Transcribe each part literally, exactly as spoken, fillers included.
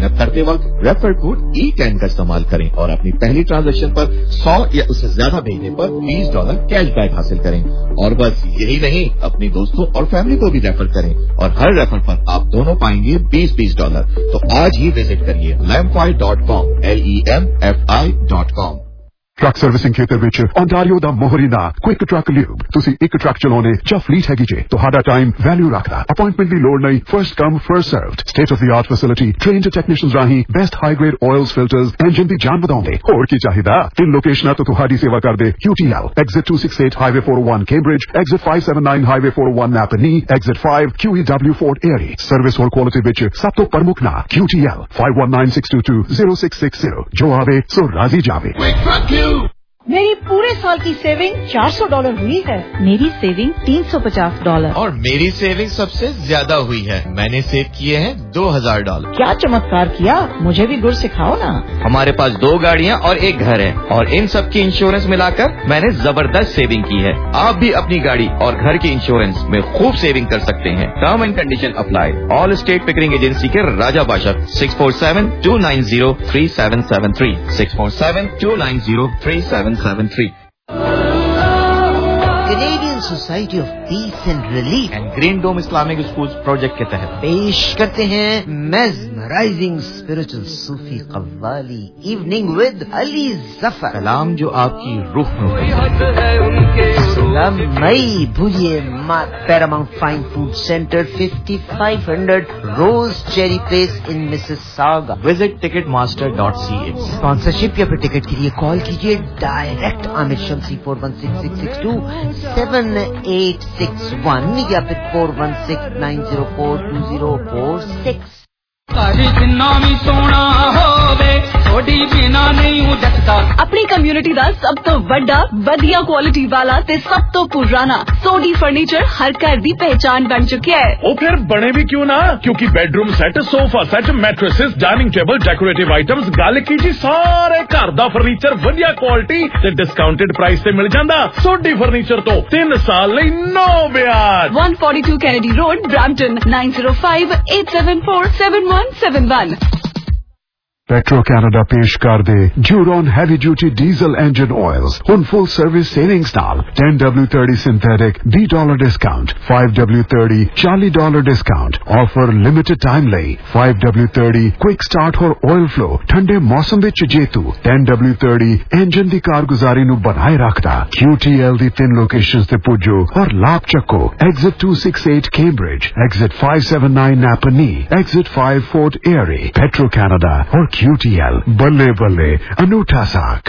Sign up करते वक्त refer code ई ten का इस्तेमाल करें और अपनी पहली ट्रांजैक्शन पर सौ या उससे ज्यादा भेजने पर बीस डॉलर कैशबैक हासिल करें। और बस यही नहीं, अपने दोस्तों और फैमिली को भी रेफर करें और हर रेफर पर आप दोनों पाएंगे बीस बीस डॉलर। तो आज ही विजिट करिए LemFi dot com, L E M F I dot com. Truck servicing ਖੇਤਰ ਵਿੱਚ ਓਨਟਾਰੀਓ ਦਾ ਮੋਹਰੀਨਾ ਕੁਇਕ ਟਰੱਕ ਲਿਊਬ। ਤੁਸੀਂ ਇੱਕ ਟਰੱਕ ਚਲਾਉਣੇ ਜਾਂ ਫਲੀਟ ਹੈਗੀ ਜੇ, ਤੁਹਾਡਾ ਟਾਈਮ ਵੈਲਿਊ ਰੱਖਦਾ। ਅਪਾਇੰਟਮੈਂਟ ਦੀ ਲੋੜ ਨਹੀਂ, first come first served. State of the art facility, trained technicians ਰਾਹੀਂ best high grade oils filters, engine ਦੀ ਜਾਨ ਵਧਾਉਂਦੇ। ਹੋਰ ਕੀ ਚਾਹੀਦਾ? ਤਿੰਨ ਲੋਕੇਸ਼ਨਾਂ ਤੋਂ ਤੁਹਾਡੀ ਸੇਵਾ ਕਰਦੇ। Q T L, Exit two sixty-eight Highway four oh one Cambridge, Exit five seventy-nine Highway four oh one Napanee, Exit five Q E W Fort Erie। Service ਹੋਰ ਕੁਆਲਿਟੀ ਵਿੱਚ ਸਭ ਤੋਂ ਪ੍ਰਮੁੱਖ ਨਾਂ Q T L five one nine six two two zero six six zero। ਜੋ ਆਵੇ ਸੋ ਰਾਜ਼ੀ ਜਾਵੇ। मेरी पूरे साल की सेविंग चार सौ डॉलर हुई है। मेरी सेविंग तीन सौ पचास डॉलर। और मेरी सेविंग सबसे ज्यादा हुई है, मैंने सेव किए हैं दो हजार डॉलर। क्या चमत्कार किया, मुझे भी गुर सिखाओ ना। हमारे पास दो गाड़ियाँ और एक घर है और इन सब की इंश्योरेंस मिलाकर मैंने जबरदस्त सेविंग की है। आप भी अपनी गाड़ी और घर की इंश्योरेंस में खूब सेविंग कर सकते हैं। Term and condition apply. Allstate Pickering agency के Raja Badshah six four seven two nine zero three seven seven three six four seven two nine zero three seven seven three। Canadian Society of Peace and Relief and green dome Islamic schools project के तहत पेश करते हैं mesmerizing spiritual Sufi qawwali evening with Ali Zafar. कलाम जो आपकी रूह में मई भूलिए मत। Paramount Fine Food Center, fifty-five hundred Rose Cherry Place in Mississauga। Visit Ticketmaster dot C A. Sponsorship या फिर टिकट के लिए कॉल कीजिए direct Aamir Shamsi four one six six six two seven eight six one या फिर four one six nine zero four two zero four six. अपनी community ਦਾ ਸਭ ਤੋਂ ਵੱਡਾ ਵਧੀਆ ਕੁਆਲਿਟੀ ਵਾਲਾ ਤੇ ਸਭ ਤੋਂ ਪੁਰਾਣਾ ਸੋਡੀ ਫਰਨੀਚਰ ਹਰ ਘਰ ਦੀ ਪਹਿਚਾਨ ਬਣ ਚੁੱਕਿਆ ਹੈ। ਉਹ ਫਿਰ ਬਣੇ ਵੀ ਕਿਉਂ ਨਾ, ਕਿਉਂਕਿ bedroom set, sofa set, mattresses, dining table, decorative items, ਗੱਲ ਕੀ ਜੀ ਸਾਰੇ ਘਰ ਦਾ ਫਰਨੀਚਰ ਵਧੀਆ ਕੁਆਲਿਟੀ ਤੇ ਡਿਸਕਾਊਂਟਡ ਪ੍ਰਾਈਸ ਤੇ ਮਿਲ ਜਾਂਦਾ। ਸੋਡੀ ਫਰਨੀਚਰ ਤੋਂ ਤਿੰਨ ਸਾਲ ਲਈ ਨੋ ਵਿਆਜ। one forty-two Kennedy Road, Brampton, nine zero five eight seven four seven one seven one। Petro Canada ਪੇਸ਼ ਕਰਦੇ Duron heavy duty diesel engine oils ਹੁਣ ਫੁੱਲ ਸਰਵਿਸ ਸੇਵਿੰਗਸ ਨਾਲ ten W thirty ਸਿੰਥੈਟਿਕ ਵੀਹ dollar discount, five W thirty forty dollar discount. Offer limited time ਲਈ five W thirty quick start ਹੋਰ oil flow ਠੰਡੇ ਮੌਸਮ ਵਿੱਚ ਜੇਤੂ ten W thirty engine ਦੀ ਕਾਰਗੁਜ਼ਾਰੀ ਨੂੰ ਬਣਾਏ ਰੱਖਦਾ। Q T L ਦੀ ਤਿੰਨ ਲੋਕੇਸ਼ਨਸ ਤੇ ਪੁੱਜੋ ਔਰ ਲਾਭ ਚੱਕੋ। Exit two sixty-eight Cambridge, Exit five seventy-nine Napanee, Exit five Fort Erie। Petro Canada और Q T L बल्ले बल्ले अनूठा साक।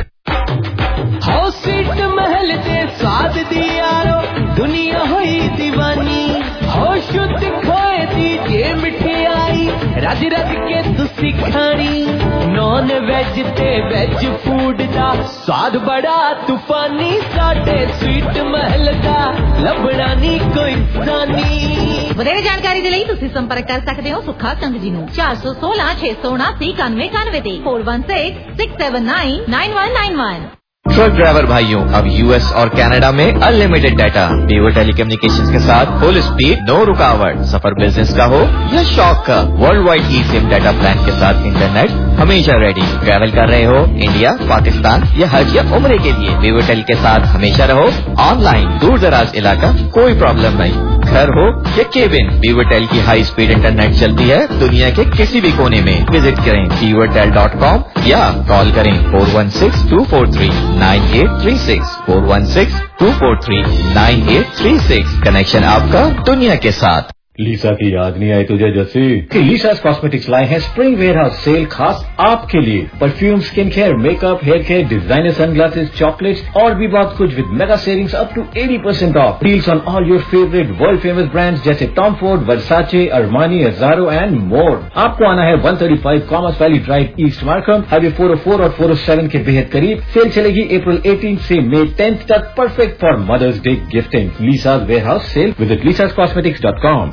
सीट महल दे स्वाद दी यारो दुनिया हुई दीवानी। हो शुद्ध खोए दी जे मिठाई रज रज के तुसी खानी। नॉन वेज ते वेज फूड दा स्वाद बड़ा तूफानी। साडे स्वीट महल दा लभड़ा नी कोई सानी। ਵਧੇਰੇ ਜਾਣਕਾਰੀ ਦੇ ਲਈ ਤੁਸੀਂ ਸੰਪਰਕ ਕਰ ਸਕਦੇ ਹੋ ਸੁੱਖਾ ਕੰਗ ਜੀ ਨੂੰ ਚਾਰ ਸੌ ਸੋਲਾਂ ਛੇ ਸੌ ਉਨਾਸੀ ਇਕਾਨਵੇਂ ਇਕਾਨਵੇਂ ਤੇ four one six six seven nine nine one nine one। Truck driver भाइयों, अब यूएस और कनाडा में अनलिमिटेड डाटा, वीवर टेलीकम्युनिकेशंस के साथ फुल स्पीड, नो रुकावट। सफर बिजनेस का हो या शौक का, world wide e SIM data plan के साथ इंटरनेट हमेशा रेडी। ट्रैवल कर रहे हो इंडिया, पाकिस्तान या हज या उम्रे के लिए, वीवर टेल के साथ हमेशा रहो ऑनलाइन। दूर दराज इलाका कोई प्रॉब्लम नहीं, घर हो या केबिन, वीवर टेल की हाई स्पीड इंटरनेट चलती है दुनिया के किसी भी कोने में। विजिट करें वीवर टेल डॉट कॉम या कॉल करें four one six two four three nine eight three six four one six two four three nine eight three six। Connection आपका दुनिया के साथ। लीसा की याद नहीं आई तुझे जैसे कि लीसास कॉस्मेटिक्स लाए हैं स्प्रिंग वेयरहाउस सेल खास आपके लिए। Perfume, skin care, makeup, hair care, designer sunglasses, chocolates और भी बहुत कुछ with mega savings up to eighty percent off. Deals on all your favourite world famous brands जैसे Tom Ford, Versace, Armani, Azzaro and more. आपको आना है one thirty-five commerce valley drive east Markham, highway four oh four और four oh seven के बेहद करीब। Cell चलेगी April eighteenth से मई tenth तक, perfect for mother's day gifting. Lisa's warehouse sale, visit Lisa's cosmetics dot com.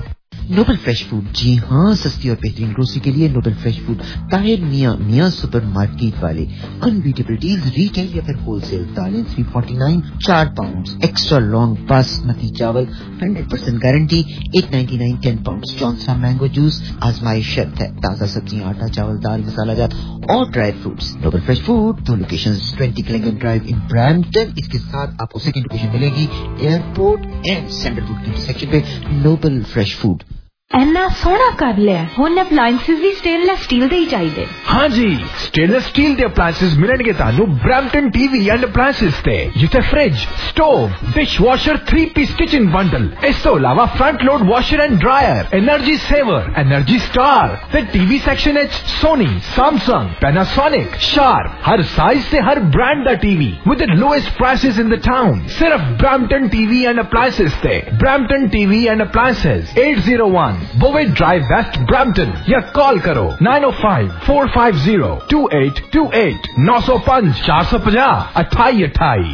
Noble fresh food, जी हाँ, सस्ती और बेहतरीन ग्रोसरी के लिए Nobel fresh food, Tahir Miyan Miyan supermarket वाले। अनबीटेबल डील्स, रिटेल या फिर होलसेल। दालें थ्री फोर्टी नाइन, चार पाउंड। एक्स्ट्रा लॉन्ग बासमती चावल hundred percent guarantee eight ninety nine, ten pound. Johnson mango juice, आजमाइश शर्त है। ताज़ा सब्जियां, आटा, चावल, दाल, मसाला जात और dry fruits. Noble fresh food, दो locations, twenty Clingan drive in Brampton. इसके साथ आपको सेकंड लोकेशन मिलेगी एयरपोर्ट एंड सेंट्रल रोड के इंटरसेक्शन पे। Noble fresh food. ਇੰਨਾ ਸੋਹਣਾ ਕਰ ਲਿਆ, ਹੁਣ ਅਪਲਾਈਐਂਸਿਸ ਵੀ ਸਟੇਨਲੈਸ ਸਟੀਲ ਦੇ ਹੀ ਚਾਹੀਦੇ। ਹਾਂਜੀ, ਸਟੇਨਲੈਸ ਸਟੀਲ ਦੇ ਅਪਲਾਈਐਂਸਿਸ ਮਿਲਣਗੇ ਤੁਹਾਨੂੰ ਬ੍ਰੈਂਪਟਨ ਟੀਵੀ ਐਂਡ ਅਪਲਾਈਐਂਸਿਸ ਤੇ, ਜਿੱਥੇ fridge, stove, dishwasher, three piece kitchen bundle, ਇਸ ਤੋਂ ਇਲਾਵਾ front load washer and dryer, energy saver, energy star ਤੇ ਟੀਵੀ ਸੈਕਸ਼ਨ ਵਿੱਚ ਸੋਨੀ, ਸੈਮਸੰਗ, ਪੈਨਾਸੋਨਿਕ, ਸ਼ਾਰਪ, ਹਰ ਸਾਈਜ਼ ਤੇ ਹਰ ਬ੍ਰਾਂਡ ਦਾ TV with the lowest prices in the town. ਸਿਰਫ ਬ੍ਰੈਂਪਟਨ ਟੀਵੀ ਐਂਡ ਅਪਲਾਈਐਂਸਿਸ ਤੇ। Brampton TV and appliances, eight oh one Bovey Drive West, Brampton, या call करो nine oh five, four five zero, two eight two eight, nine oh five, four five zero, अठाई अठाई।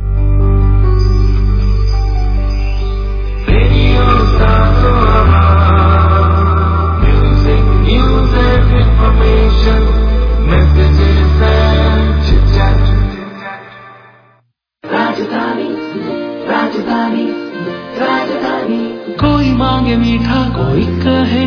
राजधानी राजधानी राजधानी, कोई मांगे मीठा कोई कहे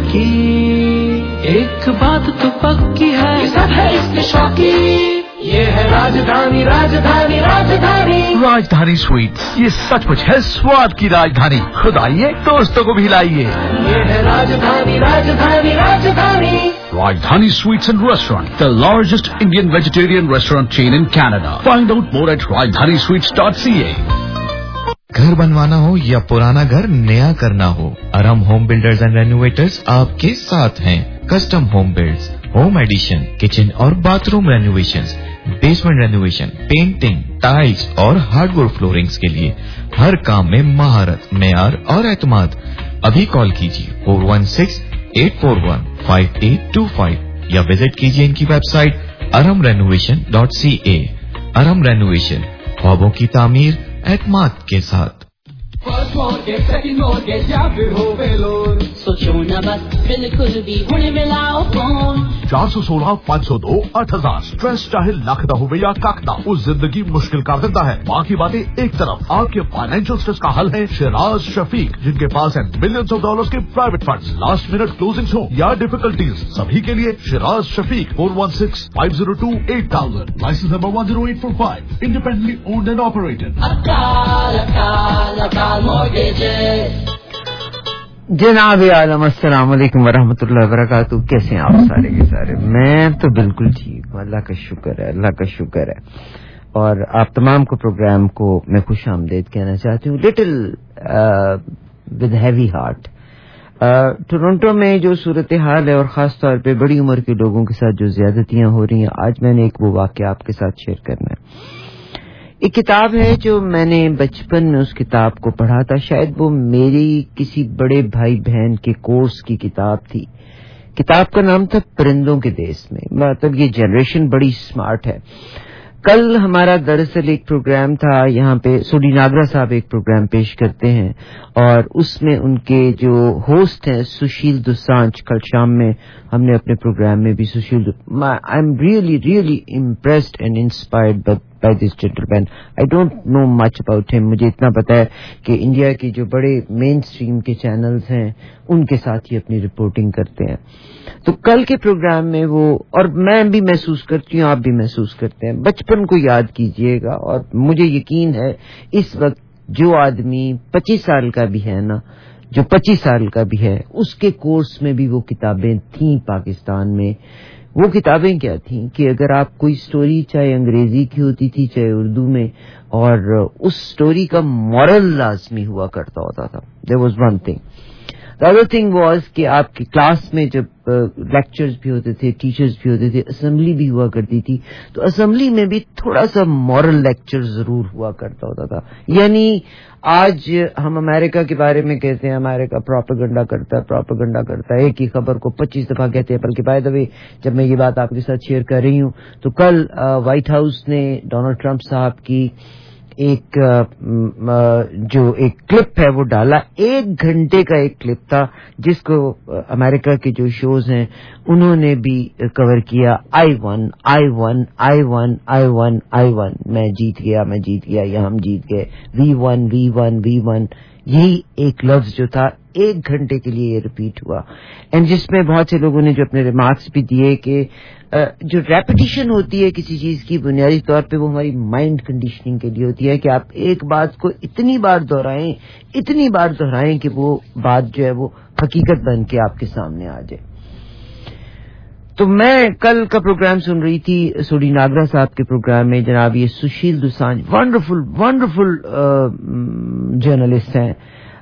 नमकीन, एक बात तो पक्की है सब है इसमें शौकीन, ये है राजधानी राजधानी राजधानी राजधानी स्वीट्स, ये सचमुच है स्वाद की राजधानी। खुद आइए, दोस्तों को भी लाइए। ये है राजधानी राजधानी राजधानी Rajdhani Sweets and Restaurant, the largest Indian vegetarian restaurant chain in Canada. Find out more at rajdhani sweets dot c a. घर बनवाना हो या पुराना घर नया करना हो, Aram home builders and renovators आपके साथ हैं। Custom home builds, home addition, kitchen और bathroom renovations, basement renovation, painting, tiles और हार्डवुड फ्लोरिंग्स के लिए हर काम में महारत, मेयार और एतमाद। अभी कॉल कीजिए four one six, eight four one, five eight two five या विजिट कीजिए इनकी website aram renovation dot c a। Aram renovation, ख्वाबों की तामीर एतमाद के साथ। फर्स्ट मॉर्गेज, सेकंड मॉर्गेज या फिर होवे लोन, सोचो ना बस बिल्कुल भी हुणे मिलाओ फोन। चार सौ सोलह पाँच सौ दो आठ हजार। स्ट्रेस चाहे लख दा होवे या कख दा, वो जिंदगी मुश्किल कर देता है। बाकी बातें एक तरफ, आपके फाइनेंशियल स्ट्रेस का हल है शिराज शफीक, जिनके पास है मिलियंस ऑफ डॉलर्स के private funds. Last minute closings हो या डिफिकल्टीज, सभी के लिए Shiraz Shafiq four one six, five zero two, eight thousand, licence number one zero eight four five, independently owned and operated. अकाल अकाल अकाल मॉर्गेजेस। जनाब आलम, अस्सलाम वालेकुम वरहमतुल्लाहि वबरकातुहू। कैसे हैं आप सारे के सारे? मैं तो बिल्कुल ठीक हूँ, अल्लाह का शुक्र है, अल्लाह का शुक्र है। और आप तमाम को प्रोग्राम को मैं खुश आमदेद कहना चाहती हूँ, little with heavy heart. Toronto में जो सूरत हाल है और ख़ास तौर पे बड़ी उम्र के लोगों के साथ जो ज्यादतियाँ हो रही हैं, आज मैंने एक वो वाक़या आपके साथ शेयर करना है। एक किताब है जो मैंने बचपन में उस किताब को पढ़ा था, शायद वो मेरी किसी बड़े भाई बहन के कोर्स की किताब थी। किताब का नाम था परिंदों के देश में। मतलब ये जनरेशन बड़ी स्मार्ट है। कल हमारा दरअसल एक प्रोग्राम था यहाँ पे, सोडी नागरा साहब एक प्रोग्राम पेश करते हैं और उसमें उनके जो होस्ट हैं सुशील दुसांझ, कल शाम में हमने अपने प्रोग्राम में भी Sushil, I am really really impressed and inspired by this gentleman. I don't know much about him, मुझे इतना पता है कि इंडिया के जो बड़े मेन स्ट्रीम के चैनल्स हैं उनके साथ ही अपनी रिपोर्टिंग करते हैं। तो कल के प्रोग्राम में वो, और मैं भी महसूस करती हूँ, आप भी महसूस करते हैं, बचपन को याद कीजिएगा। और मुझे यकीन है इस वक्त जो आदमी पच्चीस साल का भी है ना, जो पच्चीस साल का भी है, उसके कोर्स में भी वो किताबें थीं पाकिस्तान में। वो किताबें क्या थीं कि अगर आप कोई स्टोरी, चाहे अंग्रेजी की होती थी चाहे उर्दू में, और उस स्टोरी का मॉरल लाजमी हुआ करता होता था। There was one thing. The other thing was कि आपकी क्लास में जब लेक्चर्स भी होते थे, टीचर्स भी होते थे, असेंबली भी हुआ करती थी, तो असेंबली में भी थोड़ा सा मॉरल लेक्चर जरूर हुआ करता होता था। यानी आज हम अमेरिका के बारे में कहते हैं अमेरिका प्रोपेगेंडा करता है, प्रोपेगेंडा करता है, एक ही खबर को पच्चीस दफा कहते हैं। बल्कि बाय द वे, जब मैं ये बात आपके साथ शेयर कर रही हूँ तो कल व्हाइट हाउस ने डोनाल्ड ट्रंप साहब की ایک جو ایک کلپ ہے وہ ڈالا. ایک گھنٹے کا ایک کلپ تھا جس کو امریکہ کے جو شوز ہیں انہوں نے بھی کور کیا. I won I won I won I won I won میں جیت گیا میں جیت گیا یا ہم جیت گئے. We won we won we won یہی ایک لفظ جو تھا ایک گھنٹے کے لیے ریپیٹ ہوا. اینڈ جس میں بہت سے لوگوں نے جو اپنے ریمارکس بھی دیے کہ جو ریپیٹیشن ہوتی ہے کسی چیز کی بنیادی طور پہ وہ ہماری مائنڈ کنڈیشننگ کے لیے ہوتی ہے کہ آپ ایک بات کو اتنی بار دہرائیں اتنی بار دہرائیں کہ وہ بات جو ہے وہ حقیقت بن کے آپ کے سامنے آ جائے. تو میں کل کا پروگرام سن رہی تھی سوڈی ناگرا صاحب کے پروگرام میں. جناب یہ Sushil Dosanjh wonderful wonderful journalist ہیں,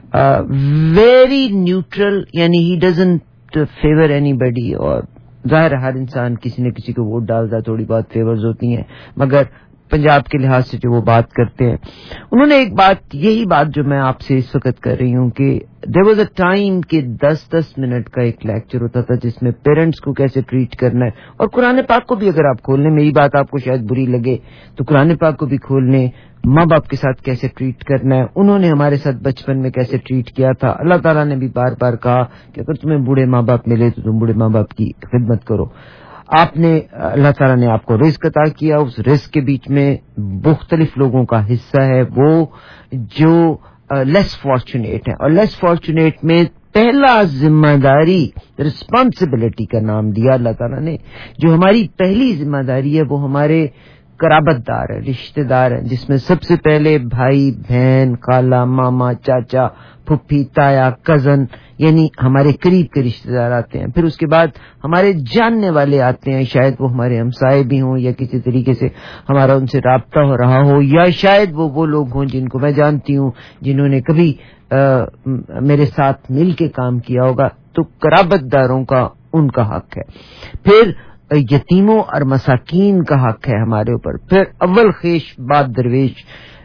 ویری نیوٹرل, یعنی he doesn't favour anybody. اور ظاہر ہر انسان کسی نہ کسی کو ووٹ ڈالتا ہے, تھوڑی بہت فیورز ہوتی ہیں, مگر پنجاب کے لحاظ سے جو وہ بات کرتے ہیں انہوں نے ایک بات یہی بات جو میں آپ سے اس وقت کر رہی ہوں کہ دیر واز اے ٹائم کہ دس دس منٹ کا ایک لیکچر ہوتا تھا جس میں پیرنٹس کو کیسے ٹریٹ کرنا ہے. اور قرآن پاک کو بھی اگر آپ کھول لیں, میری بات آپ کو شاید بری لگے تو قرآن پاک کو بھی کھول لیں, ماں باپ کے ساتھ کیسے ٹریٹ کرنا ہے. انہوں نے ہمارے ساتھ بچپن میں کیسے ٹریٹ کیا تھا. اللہ تعالیٰ نے بھی بار بار کہا کہ اگر تمہیں بوڑھے ماں باپ ملے تو تم بوڑھے ماں باپ کی خدمت کرو. آپ نے اللہ تعالیٰ نے آپ کو رزق عطا کیا, اس رزق کے بیچ میں مختلف لوگوں کا حصہ ہے وہ جو لیس فارچونیٹ ہیں, اور لیس فارچونیٹ میں پہلا ذمہ داری رسپانسبلٹی کا نام دیا اللہ تعالیٰ نے. جو ہماری پہلی ذمہ داری ہے وہ ہمارے قرابت دار ہیں, رشتے دار ہیں, جس میں سب سے پہلے بھائی بہن خالہ ماما چاچا پھپھی تایا کزن, یعنی ہمارے قریب کے رشتے دار آتے ہیں. پھر اس کے بعد ہمارے جاننے والے آتے ہیں, شاید وہ ہمارے ہمسائے بھی ہوں یا کسی طریقے سے ہمارا ان سے رابطہ ہو رہا ہو, یا شاید وہ وہ لوگ ہوں جن کو میں جانتی ہوں جنہوں نے کبھی آ, میرے ساتھ مل کے کام کیا ہوگا. تو قرابت داروں کا ان کا حق ہے. پھر یتیموں اور مساکین کا حق ہے ہمارے اوپر. پھر اول خیش بات درویش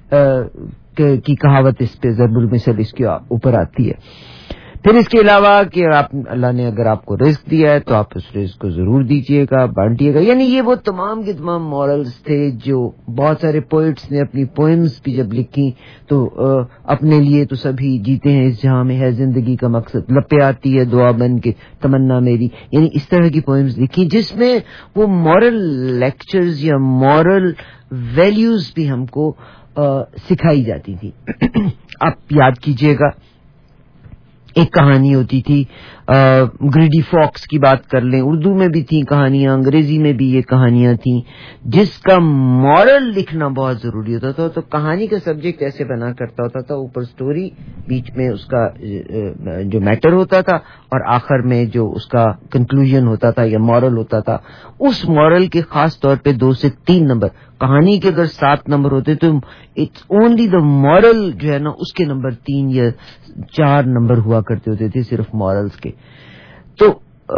کی کہاوت اس پہ ضرب المثل اس کے اوپر آتی ہے. پھر اس کے علاوہ کہ آپ اللہ نے اگر آپ کو رزق دیا ہے تو آپ اس رزق کو ضرور دیجیے گا, بانٹیے گا. یعنی یہ وہ تمام کے تمام مورلز تھے جو بہت سارے پوئٹس نے اپنی پوئمز بھی جب لکھی تو اپنے لیے تو سبھی جیتے ہیں اس جہاں میں ہے زندگی کا مقصد, لپے آتی ہے دعا بن کے تمنا میری, یعنی اس طرح کی پوئمز لکھی جس میں وہ مورل لیکچرز یا مورل ویلیوز بھی ہم کو سکھائی جاتی تھی. آپ یاد کیجئے گا ایک کہانی ہوتی تھی گریڈی فاکس کی بات کر لیں, اردو میں بھی تھیں کہانیاں, انگریزی میں بھی یہ کہانیاں تھیں جس کا مورل لکھنا بہت ضروری ہوتا تھا. تو کہانی کا سبجیکٹ ایسے بنا کرتا ہوتا تھا, اوپر سٹوری, بیچ میں اس کا جو میٹر ہوتا تھا, اور آخر میں جو اس کا کنکلوژن ہوتا تھا یا مورل ہوتا تھا. اس مورل کے خاص طور پہ دو سے تین نمبر, کہانی کے اگر سات نمبر ہوتے تو اٹس اونلی دا مورل جو ہے نا اس کے نمبر تین یا چار نمبر ہوا کرتے ہوتے تھے صرف مورلز کے. تو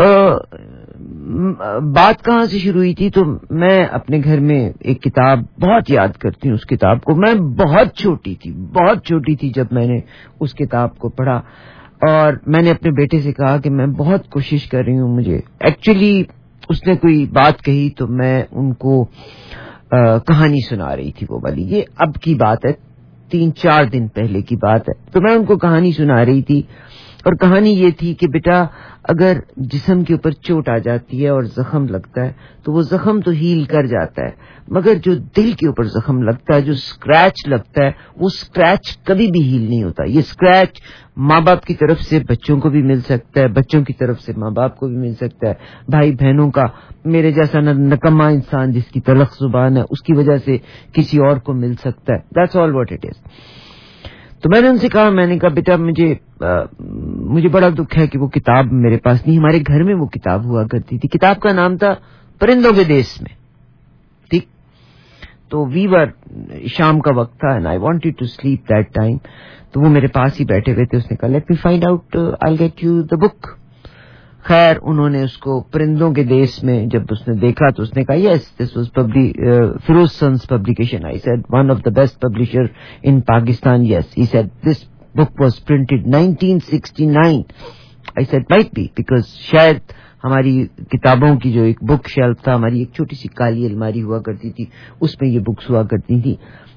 بات کہاں سے شروع ہوئی تھی؟ تو میں اپنے گھر میں ایک کتاب بہت یاد کرتی ہوں. اس کتاب کو میں بہت چھوٹی تھی بہت چھوٹی تھی جب میں نے اس کتاب کو پڑھا, اور میں نے اپنے بیٹے سے کہا کہ میں بہت کوشش کر رہی ہوں, مجھے ایکچولی اس نے کوئی بات کہی تو میں ان کو آ, کہانی سنا رہی تھی وہ والی. یہ اب کی بات ہے, تین چار دن پہلے کی بات ہے. تو میں ان کو کہانی سنا رہی تھی, اور کہانی یہ تھی کہ بیٹا اگر جسم کے اوپر چوٹ آ جاتی ہے اور زخم لگتا ہے تو وہ زخم تو ہیل کر جاتا ہے, مگر جو دل کے اوپر زخم لگتا ہے, جو اسکریچ لگتا ہے, وہ اسکریچ کبھی بھی ہیل نہیں ہوتا. یہ اسکریچ ماں باپ کی طرف سے بچوں کو بھی مل سکتا ہے, بچوں کی طرف سے ماں باپ کو بھی مل سکتا ہے, بھائی بہنوں کا, میرے جیسا نکما انسان جس کی تلخ زبان ہے اس کی وجہ سے کسی اور کو مل سکتا ہے. That's all what it is. تو میں نے ان سے کہا, میں نے کہا بیٹا مجھے آ, مجھے بڑا دکھ ہے کہ وہ کتاب میرے پاس نہیں. ہمارے گھر میں وہ کتاب ہوا کرتی تھی. کتاب کا نام تھا پرندوں کے دیس میں. ٹھیک, تو وی ور شام کا وقت تھا and I wanted to sleep that time. تو وہ میرے پاس ہی بیٹھے ہوئے تھے. اس نے کہا let me find out, I get you the book. خیر انہوں نے اس کو پرندوں کے دیس میں جب اس نے دیکھا تو اس نے کہا yes this was Feroz sons publication. I said one of the best publisher in Pakistan. Yes he said this book was printed nineteen sixty nine. I said might be, because شاید ہماری کتابوں کی جو ایک بک شیلف تھا, ہماری ایک چھوٹی سی کالی الماری ہوا کرتی تھی, اس میں یہ بکس ہوا کرتی تھی.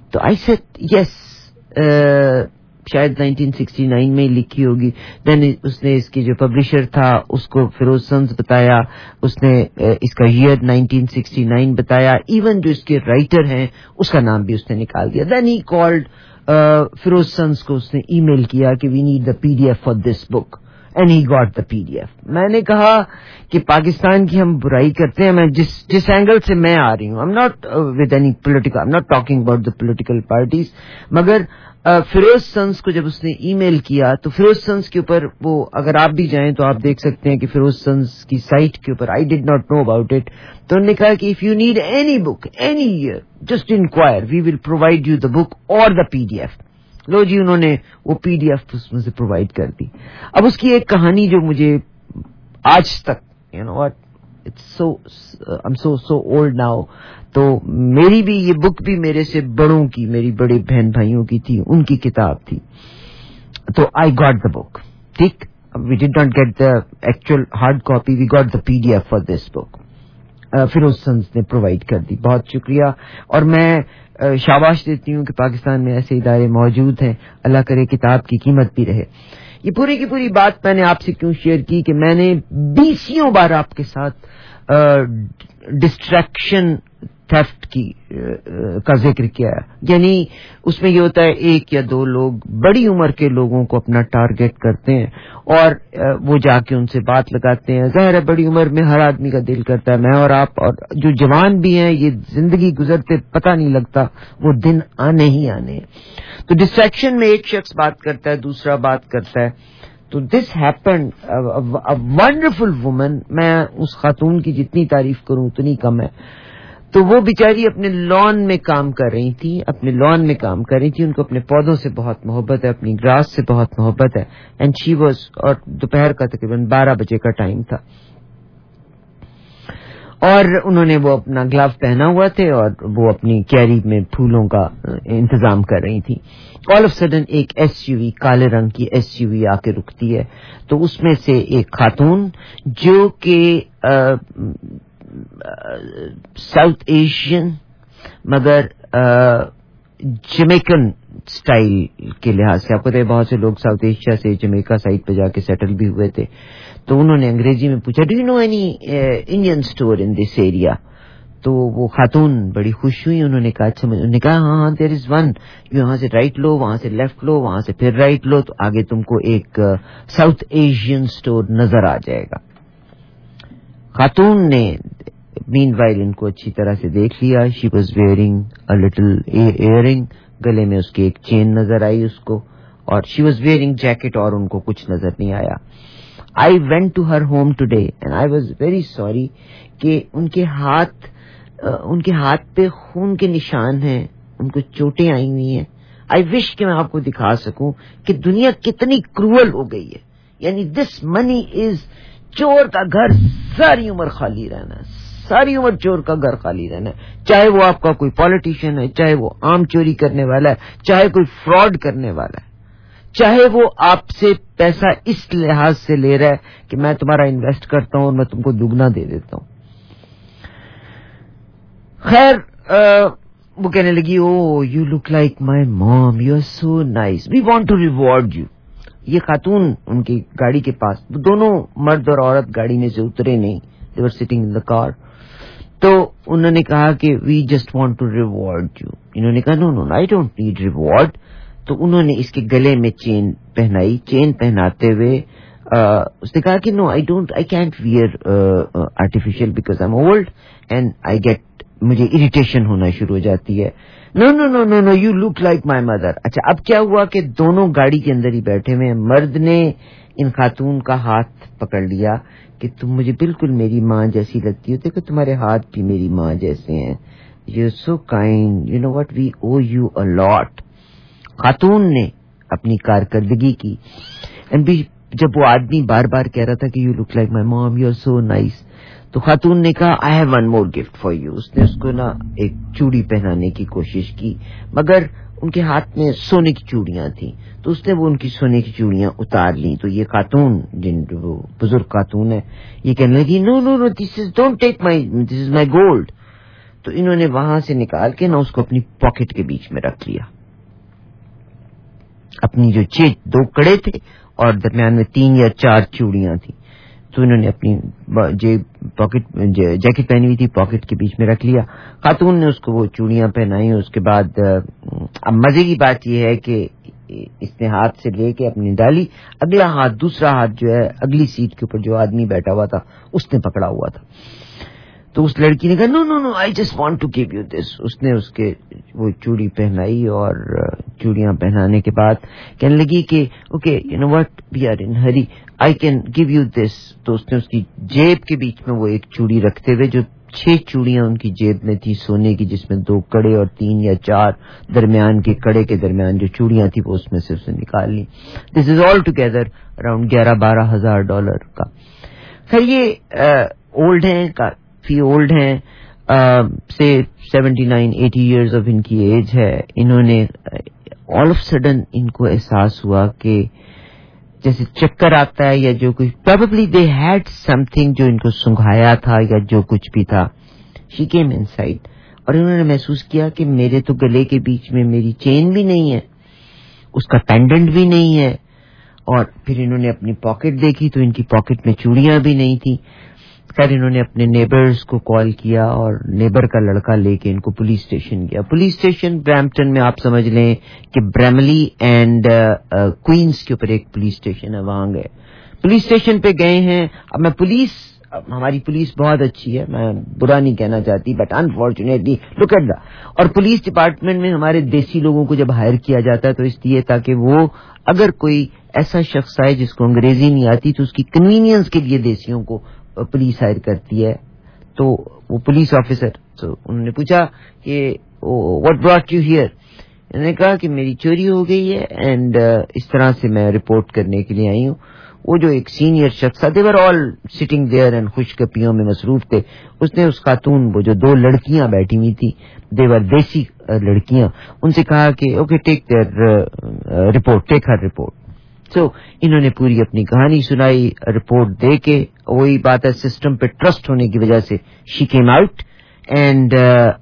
تو آئی سیڈ یس, شاید نائنٹین سکسٹی نائن میں لکھی ہوگی. دین اس نے اس کی جو پبلشر تھا اس کو فیروز سنز بتایا, اس نے اس کا ایئر نائنٹین سکسٹی نائن بتایا, ایون جو اس کے رائٹر ہیں اس کا نام بھی اس نے نکال دیا. Then he called Feroz sons کو, اس نے ای میل کیا کہ we need the P D F for this book, and he got the P D F. میں نے کہا کہ پاکستان کی ہم برائی کرتے ہیں, میں جس جس اینگل سے میں آ رہی ہوں, I am not with any political, I am not talking about the political parties, مگر فیروز سنز کو جب اس نے ای میل کیا تو فیروز سنز کے اوپر وہ, اگر آپ بھی جائیں تو آپ دیکھ سکتے ہیں کہ فیروز سنز کی سائٹ کے اوپر, I did not know about it, تو انہوں نے کہا کہ if you need any book any year just enquire, we will provide you the book اور دا پی ڈی ایف. لو جی, انہوں نے وہ پی ڈی ایف اس میں سے پرووائڈ کر دی. اب اس کی ایک کہانی جو مجھے آج تک, you know what, it's so I am so so old now, تو میری بھی یہ بک بھی میرے سے بڑوں کی, میری بڑے بہن بھائیوں کی تھی, ان کی کتاب تھی. تو آئی گاٹ دا بک, ٹھیک, we did not get the actual hard copy, we got the P D F for this book. Feroz sons نے پرووائڈ کر دی, بہت شکریہ. اور میں شاباش دیتی ہوں کہ پاکستان میں ایسے ادارے موجود ہیں, اللہ کرے کتاب کی قیمت بھی رہے. یہ پوری کی پوری بات میں نے آپ سے کیوں شیئر کی کہ میں نے بیسیوں بار آپ کے ساتھ ڈسٹریکشن تھیفٹ کی کا ذکر کیا ہے. یعنی اس میں یہ ہوتا ہے ایک یا دو لوگ بڑی عمر کے لوگوں کو اپنا ٹارگٹ کرتے ہیں اور وہ جا کے ان سے بات لگاتے ہیں. ظاہر ہے بڑی عمر میں ہر آدمی کا دل کرتا ہے, میں اور آپ اور جو جوان بھی ہیں, یہ زندگی گزرتے پتہ نہیں لگتا, وہ دن آنے ہی آنے ہیں. تو ڈسٹریکشن میں ایک شخص بات کرتا ہے, دوسرا بات کرتا ہے. تو دس ہیپنڈ, ونڈرفل وومن, میں اس خاتون کی جتنی تعریف کروں اتنی کم ہے. تو وہ بیچاری اپنے لان میں کام کر رہی تھی, اپنے لان میں کام کر رہی تھی, ان کو اپنے پودوں سے بہت محبت ہے, اپنی گراس سے بہت محبت ہے. اینڈ شی واز, اور دوپہر کا تقریباً بارہ بجے کا ٹائم تھا, اور انہوں نے وہ اپنا گلو پہنا ہوا تھے اور وہ اپنی کیری میں پھولوں کا انتظام کر رہی تھی. آل آف سڈن ایک ایس یو وی, کالے رنگ کی ایس یو وی آ کے رکتی ہے. تو اس میں سے ایک خاتون جو کہ ساؤتھ ایشین مگر جمیکن سٹائل کے لحاظ سے, آپ کو بہت سے لوگ ساؤتھ ایشیا سے جمیکا سائڈ پہ جا کے سیٹل بھی ہوئے تھے. تو انہوں نے انگریزی میں پوچھا, do you know any Indian store in this area? تو وہ خاتون بڑی خوش ہوئی, انہوں نے کہا اچھا, انہوں نے کہا ہاں ہاں دیر از ون, یہاں سے رائٹ لو, وہاں سے لیفٹ لو, وہاں سے پھر رائٹ لو, تو آگے تم کو ایک ساؤتھ ایشین اسٹور نظر آ جائے گا. خاتون نے مین وائل ان کو اچھی طرح سے دیکھ لیا. She was wearing a little earring, گلے میں اس کی ایک چین نظر آئی اس کو, اور شی واز ویئرنگ جیکٹ, اور ان کو کچھ نظر نہیں آیا. I went to her home today and I was very sorry کہ ان کے ہاتھ ان کے ہاتھ پہ خون کے نشان ہیں, ان کو چوٹیں آئی ہوئی ہیں. آئی وش کہ میں آپ کو دکھا سکوں کہ دنیا کتنی کروئل ہو گئی ہے. یعنی دس منی از, چور کا گھر ساری عمر خالی رہنا ہے, ساری عمر چور کا گھر خالی رہنا ہے, چاہے وہ آپ کا کوئی پالیٹیشین ہے, چاہے وہ عام چوری کرنے والا ہے, چاہے کوئی فراڈ کرنے والا ہے, چاہے وہ آپ سے پیسہ اس لحاظ سے لے رہا ہے کہ میں تمہارا انویسٹ کرتا ہوں اور میں تم کو دگنا دے دیتا ہوں. خیر وہ کہنے لگی, او you look like my mom, you are so nice, we want to reward you. یہ خاتون ان کی گاڑی کے پاس, دونوں مرد اور عورت گاڑی میں سے اترے نہیں, they were sitting in the car. تو انہوں نے کہا کہ we just want to reward you. انہوں نے کہا no no I don't need reward. تو انہوں نے اس کے گلے میں چین پہنائی. چین پہناتے ہوئے اس نے کہا کہ no I don't I can't wear artificial because I am old and I get, مجھے اریٹیشن ہونا شروع ہو جاتی ہے. No no no no no you look like my mother. اچھا اب کیا ہوا کہ دونوں گاڑی کے اندر ہی بیٹھے ہوئے, مرد نے ان خاتون کا ہاتھ پکڑ لیا کہ تم مجھے بالکل میری ماں جیسی لگتی ہو, دیکھو تمہارے ہاتھ بھی میری ماں جیسے ہیں, you are so kind, you know what, we owe you a lot. خاتون نے اپنی کارکردگی کی, جب وہ آدمی بار بار کہہ رہا تھا کہ you look like my mom, you are so nice, تو خاتون نے کہا I have one more gift for you. اس نے اس کو نا ایک چوڑی پہنانے کی کوشش کی, مگر ان کے ہاتھ میں سونے کی چوڑیاں تھیں, تو اس نے وہ ان کی سونے کی چوڑیاں اتار لی. تو یہ خاتون, جن وہ بزرگ خاتون ہے, یہ کہنے لگی نو no know this is don't take my this is my gold. تو انہوں نے وہاں سے نکال کے نا اس کو اپنی پاکٹ کے بیچ میں رکھ لیا. اپنی جو چھ دو کڑے تھے اور درمیان میں تین یا چار چوڑیاں تھیں, تو انہوں نے اپنی پاکٹ جیکٹ پہنی ہوئی تھی پاکٹ کے بیچ میں رکھ لیا. خاتون نے اس کو وہ چوڑیاں پہنائی. اس کے بعد اب مزے کی بات یہ ہے کہ اس نے ہاتھ سے لے کے اپنی ڈالی, اگلا ہاتھ دوسرا ہاتھ جو ہے اگلی سیٹ کے اوپر جو آدمی بیٹھا ہوا تھا اس نے پکڑا ہوا تھا. تو اس لڑکی نے کہا no no no I just want to give you this. اس نے اس کے وہ چوڑی پہنائی اور چوڑیاں پہنانے کے بعد کہنے لگی کہ okay you know what we are in hurry I can give you this. تو اس نے اس کی جیب کے بیچ میں وہ ایک چوڑی رکھتے ہوئے, جو چھ چوڑیاں ان کی جیب میں تھی سونے کی, جس میں دو کڑے اور تین یا چار درمیان کے کڑے کے درمیان جو چوڑیاں تھی وہ اس میں سے اسے نکال لی. دس از آل ٹوگیدر اراؤنڈ گیارہ بارہ ہزار ڈالر کا. خیر یہ اولڈ ہیں, کافی اولڈ ہیں, سے seventy nine eighty years of ان کی ایج ہے. انہوں نے آل آف سڈن ان کو احساس ہوا کہ جیسے چکر آتا ہے یا جو کچھ, probably they had something جو ان کو سنگھایا تھا یا جو کچھ بھی تھا. شی کیم ان سائڈ, اور انہوں نے محسوس کیا کہ میرے تو گلے کے بیچ میں میری چین بھی نہیں ہے, اس کا پینڈنٹ بھی نہیں ہے. اور پھر انہوں نے اپنی پاکٹ دیکھی تو ان کی پاکٹ میں چوڑیاں بھی نہیں تھی. خیر انہوں نے اپنے نیبرز کو کال کیا اور نیبر کا لڑکا لے کے ان کو پولیس اسٹیشن گیا. پولیس اسٹیشن برامپٹن میں آپ سمجھ لیں کہ بریملی اینڈ کوئنس کے اوپر ایک پولیس اسٹیشن ہے, وہاں گئے. پولیس اسٹیشن پہ گئے ہیں. اب میں پولیس, ہماری پولیس بہت اچھی ہے, میں برا نہیں کہنا چاہتی, but unfortunately look at the. اور پولیس ڈپارٹمنٹ میں ہمارے دیسی لوگوں کو جب ہائر کیا جاتا ہے تو اس لیے تاکہ وہ اگر کوئی ایسا شخص آئے جس کو انگریزی نہیں آتی تو اس کی کنوینئنس کے لیے دیسیوں کو پولیس ہائر کرتی ہے. تو وہ پولیس آفیسر, تو انہوں نے پوچھا کہ واٹ براٹ یو ہیئر. انہوں نے کہا کہ میری چوری ہو گئی ہے اینڈ اس طرح سے میں رپورٹ کرنے کے لیے آئی ہوں. وہ جو ایک سینئر شخص تھا, they were all sitting there and خوش گپیوں میں مصروف تھے. اس نے اس خاتون, وہ جو دو لڑکیاں بیٹھی ہوئی تھی, دے ور دیسی لڑکیاں, ان سے کہا کہ okay take their report, take her report. So so, انہوں نے پوری اپنی کہانی سنائی, رپورٹ دے کے. وہی بات ہے, سسٹم پہ ٹرسٹ ہونے کی وجہ سے شی کیم آؤٹ. اینڈ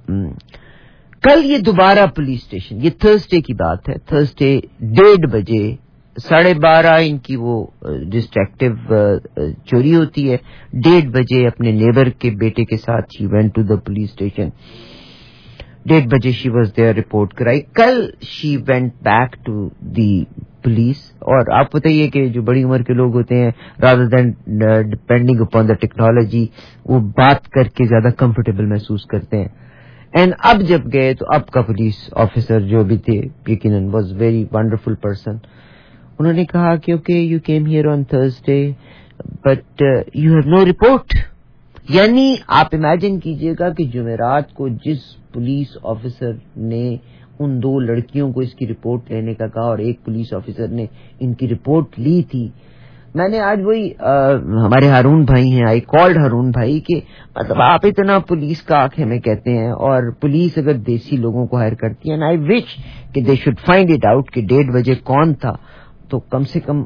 کل یہ دوبارہ پولیس اسٹیشن, یہ تھرسڈے کی بات ہے, تھرسڈے ڈیڑھ بجے ساڑھے بارہ ان کی وہ ڈسٹریکٹیو چوری ہوتی ہے. ڈیڑھ بجے اپنے نیبر کے بیٹے کے ساتھ she went to the police station. ڈیڑھ بجے شی واز دیئر, رپورٹ کرائی. کل she went back to the police. اور آپ بتائیے کہ جو بڑی عمر کے لوگ ہوتے ہیں, rather than depending upon the technology, وہ بات کر کے زیادہ کمفرٹیبل محسوس کرتے ہیں. اینڈ اب جب گئے تو اب کا پولیس آفیسر جو بھی تھے, یقیناً واز ویری ونڈرفل پرسن. انہوں نے کہا کہ okay you came here on Thursday but you have no report. یعنی آپ امیجن کیجئے گا کہ جمعرات کو جس پولیس آفیسر نے ان دو لڑکیوں کو اس کی رپورٹ لینے کا کہا اور ایک پولیس آفیسر نے ان کی رپورٹ لی تھی, میں نے آج وہی ہمارے ہارون بھائی ہیں, آئی کالڈ ہارون بھائی کہ مطلب آپ اتنا پولیس کا آنکھ ہمیں کہتے ہیں, اور پولیس اگر دیسی لوگوں کو ہائر کرتی ہے, اینڈ آئی وش کہ they should find it out کہ ڈیڑھ بجے کون تھا, تو کم سے کم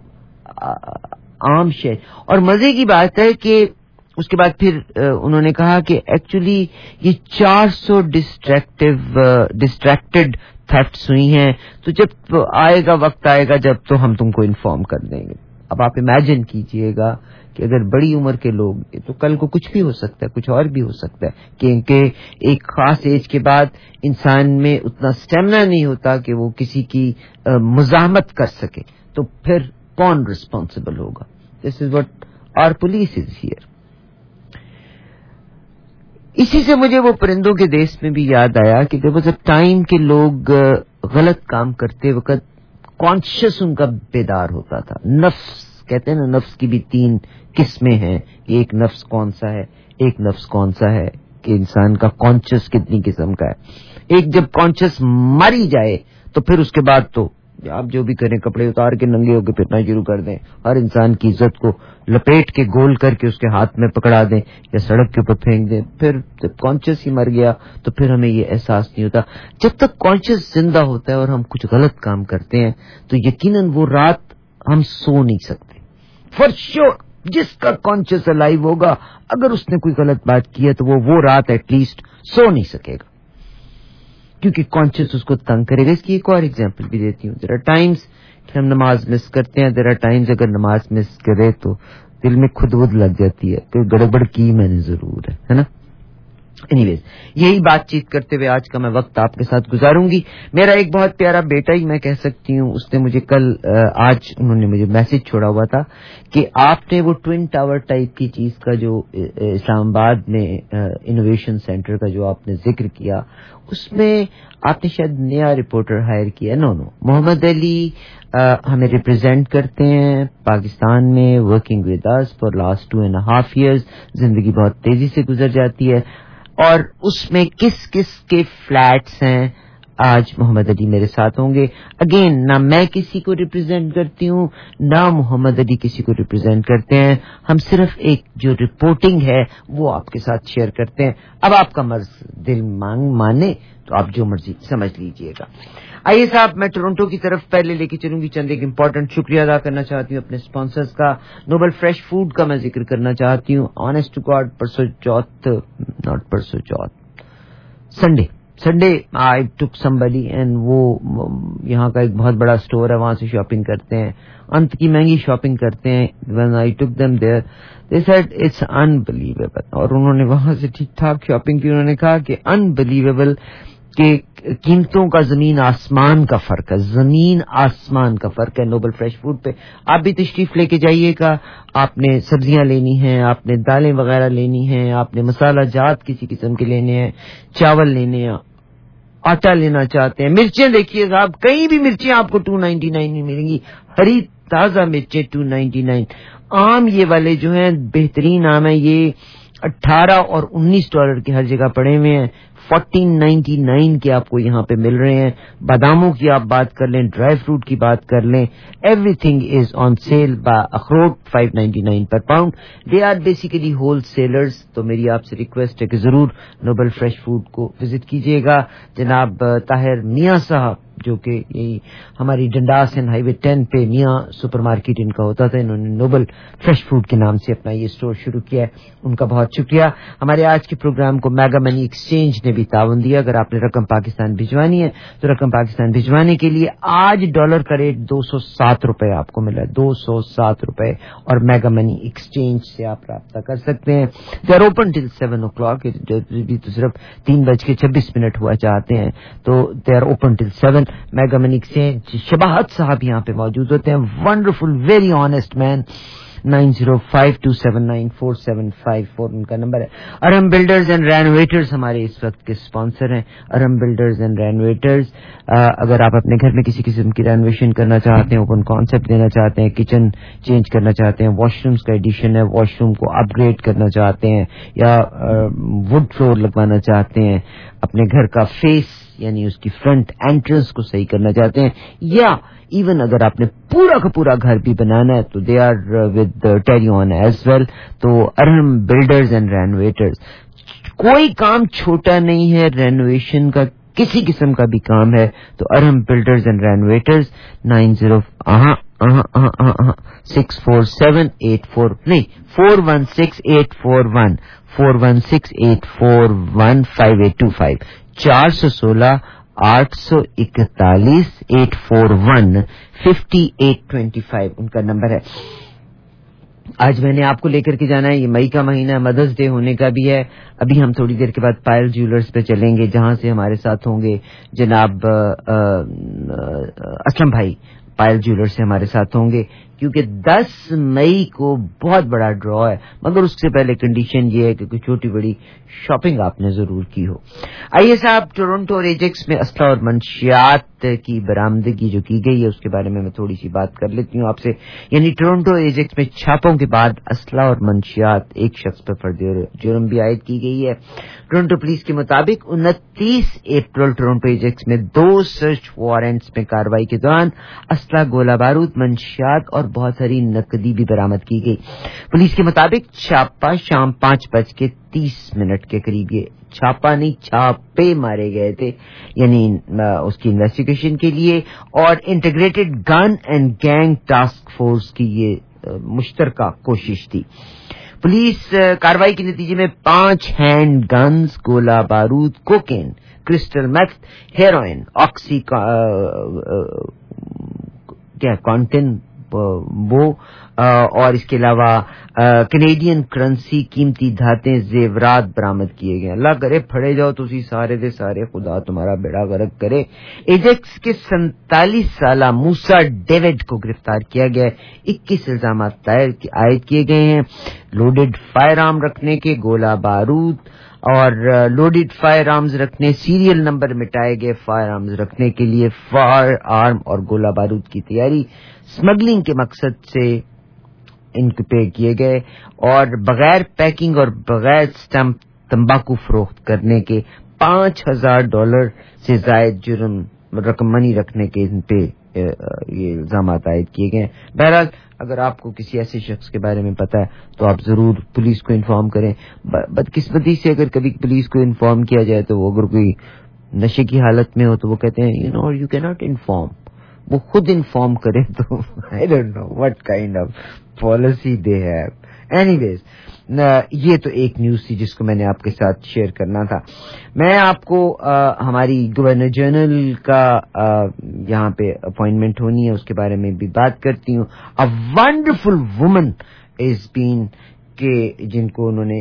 عام شہر. اور مزے کی بات ہے کہ اس کے بعد پھر انہوں نے کہا کہ ایکچولی یہ چار سو ڈسٹریکٹیو ڈسٹریکٹڈ تھیفٹس ہوئی ہیں, تو جب آئے گا وقت آئے گا جب تو ہم تم کو انفارم کر دیں گے. اب آپ امیجن کیجئے گا کہ اگر بڑی عمر کے لوگ, تو کل کو کچھ بھی ہو سکتا ہے, کچھ اور بھی ہو سکتا ہے, کیونکہ ایک خاص ایج کے بعد انسان میں اتنا اسٹیمنا نہیں ہوتا کہ وہ کسی کی مزاحمت کر سکے, تو پھر کون ریسپانسبل ہوگا. This is what our police is here. اسی سے مجھے وہ پرندوں کے دیش میں بھی یاد آیا کہ دیر واز اے ٹائم کہ لوگ غلط کام کرتے وقت کانشیس ان کا بیدار ہوتا تھا. نفس کہتے ہیں نا, نفس کی بھی تین قسمیں ہیں. ایک نفس کون سا ہے, ایک نفس کون سا ہے کہ انسان کا کانشیس کتنی قسم کا ہے. ایک جب کانشیس ماری جائے تو پھر اس کے بعد تو آپ جو بھی کریں, کپڑے اتار کے ننگے ہو کے پھرنا شروع کر دیں, ہر انسان کی عزت کو لپیٹ کے گول کر کے اس کے ہاتھ میں پکڑا دیں یا سڑک کے اوپر پھینک دیں. پھر جب کانشیس ہی مر گیا تو پھر ہمیں یہ احساس نہیں ہوتا. جب تک کانشیس زندہ ہوتا ہے اور ہم کچھ غلط کام کرتے ہیں تو یقیناً وہ رات ہم سو نہیں سکتے. فار شیور جس کا کانشیس الائیو ہوگا, اگر اس نے کوئی غلط بات کی ہے تو وہ وہ رات ایٹ لیسٹ सो नहीं सकेगा क्योंकि कॉन्शियस उसको तंग करेगा. इसकी एक और एग्जांपल भी देती हूँ. देयर आर टाइम्स कि हम नमाज मिस करते हैं. देयर आर टाइम्स अगर नमाज मिस करे तो दिल में खुदबुद लग जाती है कि गड़बड़ की मैंने जरूर है, है ना. एनीवेज, यही बातचीत करते हुए आज का मैं वक्त आपके साथ गुजारूंगी. मेरा एक बहुत प्यारा बेटा ही मैं कह सकती हूँ, उसने मुझे कल आज उन्होंने मुझे मैसेज छोड़ा हुआ था कि आपने वो ट्विन टावर टाइप की चीज का जो इस्लामाबाद में इनोवेशन सेंटर का जो आपने जिक्र किया, उसमें आपने शायद नया रिपोर्टर हायर किया. नो नो मोहम्मद अली आ, हमें रिप्रेजेंट करते हैं पाकिस्तान में, working with us for last two and half years. जिंदगी बहुत तेजी से गुजर जाती है और उसमें किस किस के फ्लैट्स हैं. आज मोहम्मद अली मेरे साथ होंगे. अगेन, ना मैं किसी को रिप्रेजेंट करती हूँ ना मोहम्मद अली किसी को रिप्रेजेंट करते हैं. हम सिर्फ एक जो रिपोर्टिंग है वो आपके साथ शेयर करते हैं. अब आपका मर्ज दिल मांग माने तो आप जो मर्जी समझ लीजिएगा. आइए साहब, मैं टोरंटो की तरफ पहले लेके चलूंगी. चंद एक इम्पोर्टेंट शुक्रिया अदा करना चाहती हूँ अपने स्पॉन्सर्स का. नोबल फ्रेश फूड का मैं जिक्र करना चाहती हूँ. ऑनेस्ट टू गॉड, परसों चौथ, नॉट परसों चौथ, Sunday Sunday I took somebody and वो यहाँ का एक बहुत बड़ा स्टोर है, वहां से शॉपिंग करते हैं, अंत की महंगी शॉपिंग करते हैं. When I took them there they said it's unbelievable. और उन्होंने वहां से ठीक ठाक शॉपिंग की. उन्होंने कहा कि अनबिलीवेबल कि कीमतों का जमीन आसमान का फर्क है, जमीन आसमान का फर्क है नोबल फ्रेश फूड पे. आप भी तशरीफ लेके जाइएगा. आपने सब्जियां लेनी हैं, आपने दालें वगैरह लेनी हैं, आपने मसाला जात किसी किस्म के लेने हैं, चावल लेने हैं, आटा लेना चाहते हैं, मिर्चें देखिए साहब, कहीं भी मिर्चें आपको टू नाइन्टी नाइन में मिलेंगी. हरी ताजा मिर्चें टू नाइन्टी नाइन. आम ये वाले जो हैं बेहतरीन आम है, ये अठारह और उन्नीस डॉलर के हर जगह पड़े हुए हैं. फोर्टीन नाइन्टी नाइन के आपको यहाँ पे मिल रहे हैं. बादामों की आप बात कर लें, ड्राई फ्रूट की बात कर लें, एवरीथिंग इज ऑन सेल. अखरोट फाइव नाइन्टी नाइन पर pound. They are basically wholesalers. तो मेरी आपसे रिक्वेस्ट है कि जरूर नोबल फ्रेश फूड को विजिट कीजिएगा. जनाब ताहिर मियां साहब जो कि यही हमारी डंडास एंड हाईवे टेन पे मियां सुपरमार्केट इनका होता था, इन्होंने नोबल फ्रेश फूड के नाम से अपना ये स्टोर शुरू किया है. उनका बहुत शुक्रिया. हमारे आज के प्रोग्राम को मेगा मनी एक्सचेंज ने भी ताउन दिया. अगर आपने रकम पाकिस्तान भिजवानी है तो रकम पाकिस्तान भिजवाने के लिए आज डॉलर का रेट दो सौ सात रुपए आपको मिला, दो सौ सात रुपए. और मेगा मनी एक्सचेंज से आप राब्ता कर सकते हैं. They are open till seven o'clock. तो सिर्फ तीन बज के छब्बीस मिनट हुआ चाहते हैं तो they are open till seven. Mega Money Exchange Shabahat साहब यहाँ पे मौजूद होते हैं. Wonderful, very honest man. Nine zero five two seven nine four seven five four उनका नंबर है. अरहम बिल्डर्स एंड रेनोवेटर्स हमारे इस वक्त के स्पॉन्सर हैं. अरहम बिल्डर्स एंड रेनोवेटर्स, अगर आप अपने घर में किसी किस्म की रेनोवेशन करना चाहते हैं, ओपन कॉन्सेप्ट देना चाहते हैं, किचन चेंज करना चाहते हैं, वॉशरूम्स का एडिशन है, वॉशरूम को अपग्रेड करना चाहते हैं, या वुड फ्लोर लगवाना चाहते हैं, अपने घर का फेस यानी उसकी फ्रंट एंट्रेंस को सही करना चाहते हैं, या इवन अगर आपने पूरा का पूरा घर भी बनाना है तो they are with Terry on as well. तो अरहम बिल्डर्स एंड रेनोवेटर्स, कोई काम छोटा नहीं है रेनोवेशन का, किसी किस्म का भी काम है तो Arham builders and renovators. Nine zero aha aha aha aha six four seven eight four नहीं four one six eight four one four one six eight four one five eight two five चार सौ सोलह आठ सौ इकतालीस eight four one fifty eight twenty five उनका नंबर है. आज मैंने आपको लेकर के जाना है, ये मई का महीना मदर्स डे होने का भी है. अभी हम थोड़ी देर के बाद पायल ज्वेलर्स पे चलेंगे जहां से हमारे साथ होंगे जनाब असलम भाई. पायल ज्वेलर्स से हमारे साथ होंगे क्योंकि दस मई को बहुत बड़ा ड्रॉ है, मगर उससे पहले कंडीशन ये है कि कोई छोटी बड़ी शॉपिंग आपने जरूर की हो. आइए साहब, टोरंटो और एजेक्स में असला और मंशियात की बरामदगी जो की गई है उसके बारे में मैं थोड़ी सी बात कर लेती हूँ आपसे. यानी टोरंटो एजेक्स में छापों के बाद असला और मंशियात एक शख्स पर फर्द जुर्म भी आयद की गई है. टोरंटो पुलिस के मुताबिक उनतीस अप्रैल टोरंटो एजेक्स में दो सर्च वारंट्स में कार्रवाई के दौरान असला, गोला बारूद, मंशियात और बहुत सारी नकदी भी बरामद की गई. पुलिस के मुताबिक छापा शाम पांच बज के तीस मिनट के करीब, ये छापा नहीं छापे मारे गए थे, यानी उसकी इन्वेस्टिगेशन के लिए. और integrated gun and gang task force की ये मुश्तरका कोशिश थी. पुलिस कार्रवाई के नतीजे में पांच हैंड गन्स, गोला बारूद, cocaine, crystal meth, heroin, OxyContin वो और इसके अलावा कैनेडियन करेंसी, कीमती धातें, जेवरात बरामद किए गए। अल्लाह करे फड़े जाओ तुसी सारे दे सारे, खुदा तुम्हारा बेड़ा गर्क करे। एजेक्स के सैंतालीस साला मूसा डेविड को गिरफ्तार किया गया है। इक्कीस इल्जाम आयद किए गए हैं लोडेड फायर आर्म रखने के, गोला बारूद और लोडेड फायर आर्म्स रखने, सीरियल नंबर मिटाए गए फायर आर्म्स रखने के लिए, फायर आर्म और गोला बारूद की तैयारी, स्मगलिंग के मकसद से इनको पे किए गए और बगैर पैकिंग और बगैर स्टम्प तंबाकू फरोख्त करने के पांच हजार डॉलर से जायद जुर्म रकम मनी रखने के इन पे ये इल्जाम आयद किए गए। बहरहाल अगर आपको किसी ऐसे शख्स के बारे में पता है तो आप जरूर पुलिस को इन्फॉर्म करें। बदकिस्मती से अगर कभी पुलिस को इन्फॉर्म किया जाए तो वो अगर कोई नशे की हालत में हो तो वो कहते हैं you know you can not inform, वो खुद इन्फॉर्म करे तो I don't know what kind of policy they have. Anyways ये तो एक न्यूज थी जिसको मैंने आपके साथ शेयर करना था। मैं आपको आ, हमारी गवर्नर जनरल का यहाँ पे अपॉइंटमेंट होनी है उसके बारे में भी बात करती हूँ। A wonderful woman is been के जिनको उन्होंने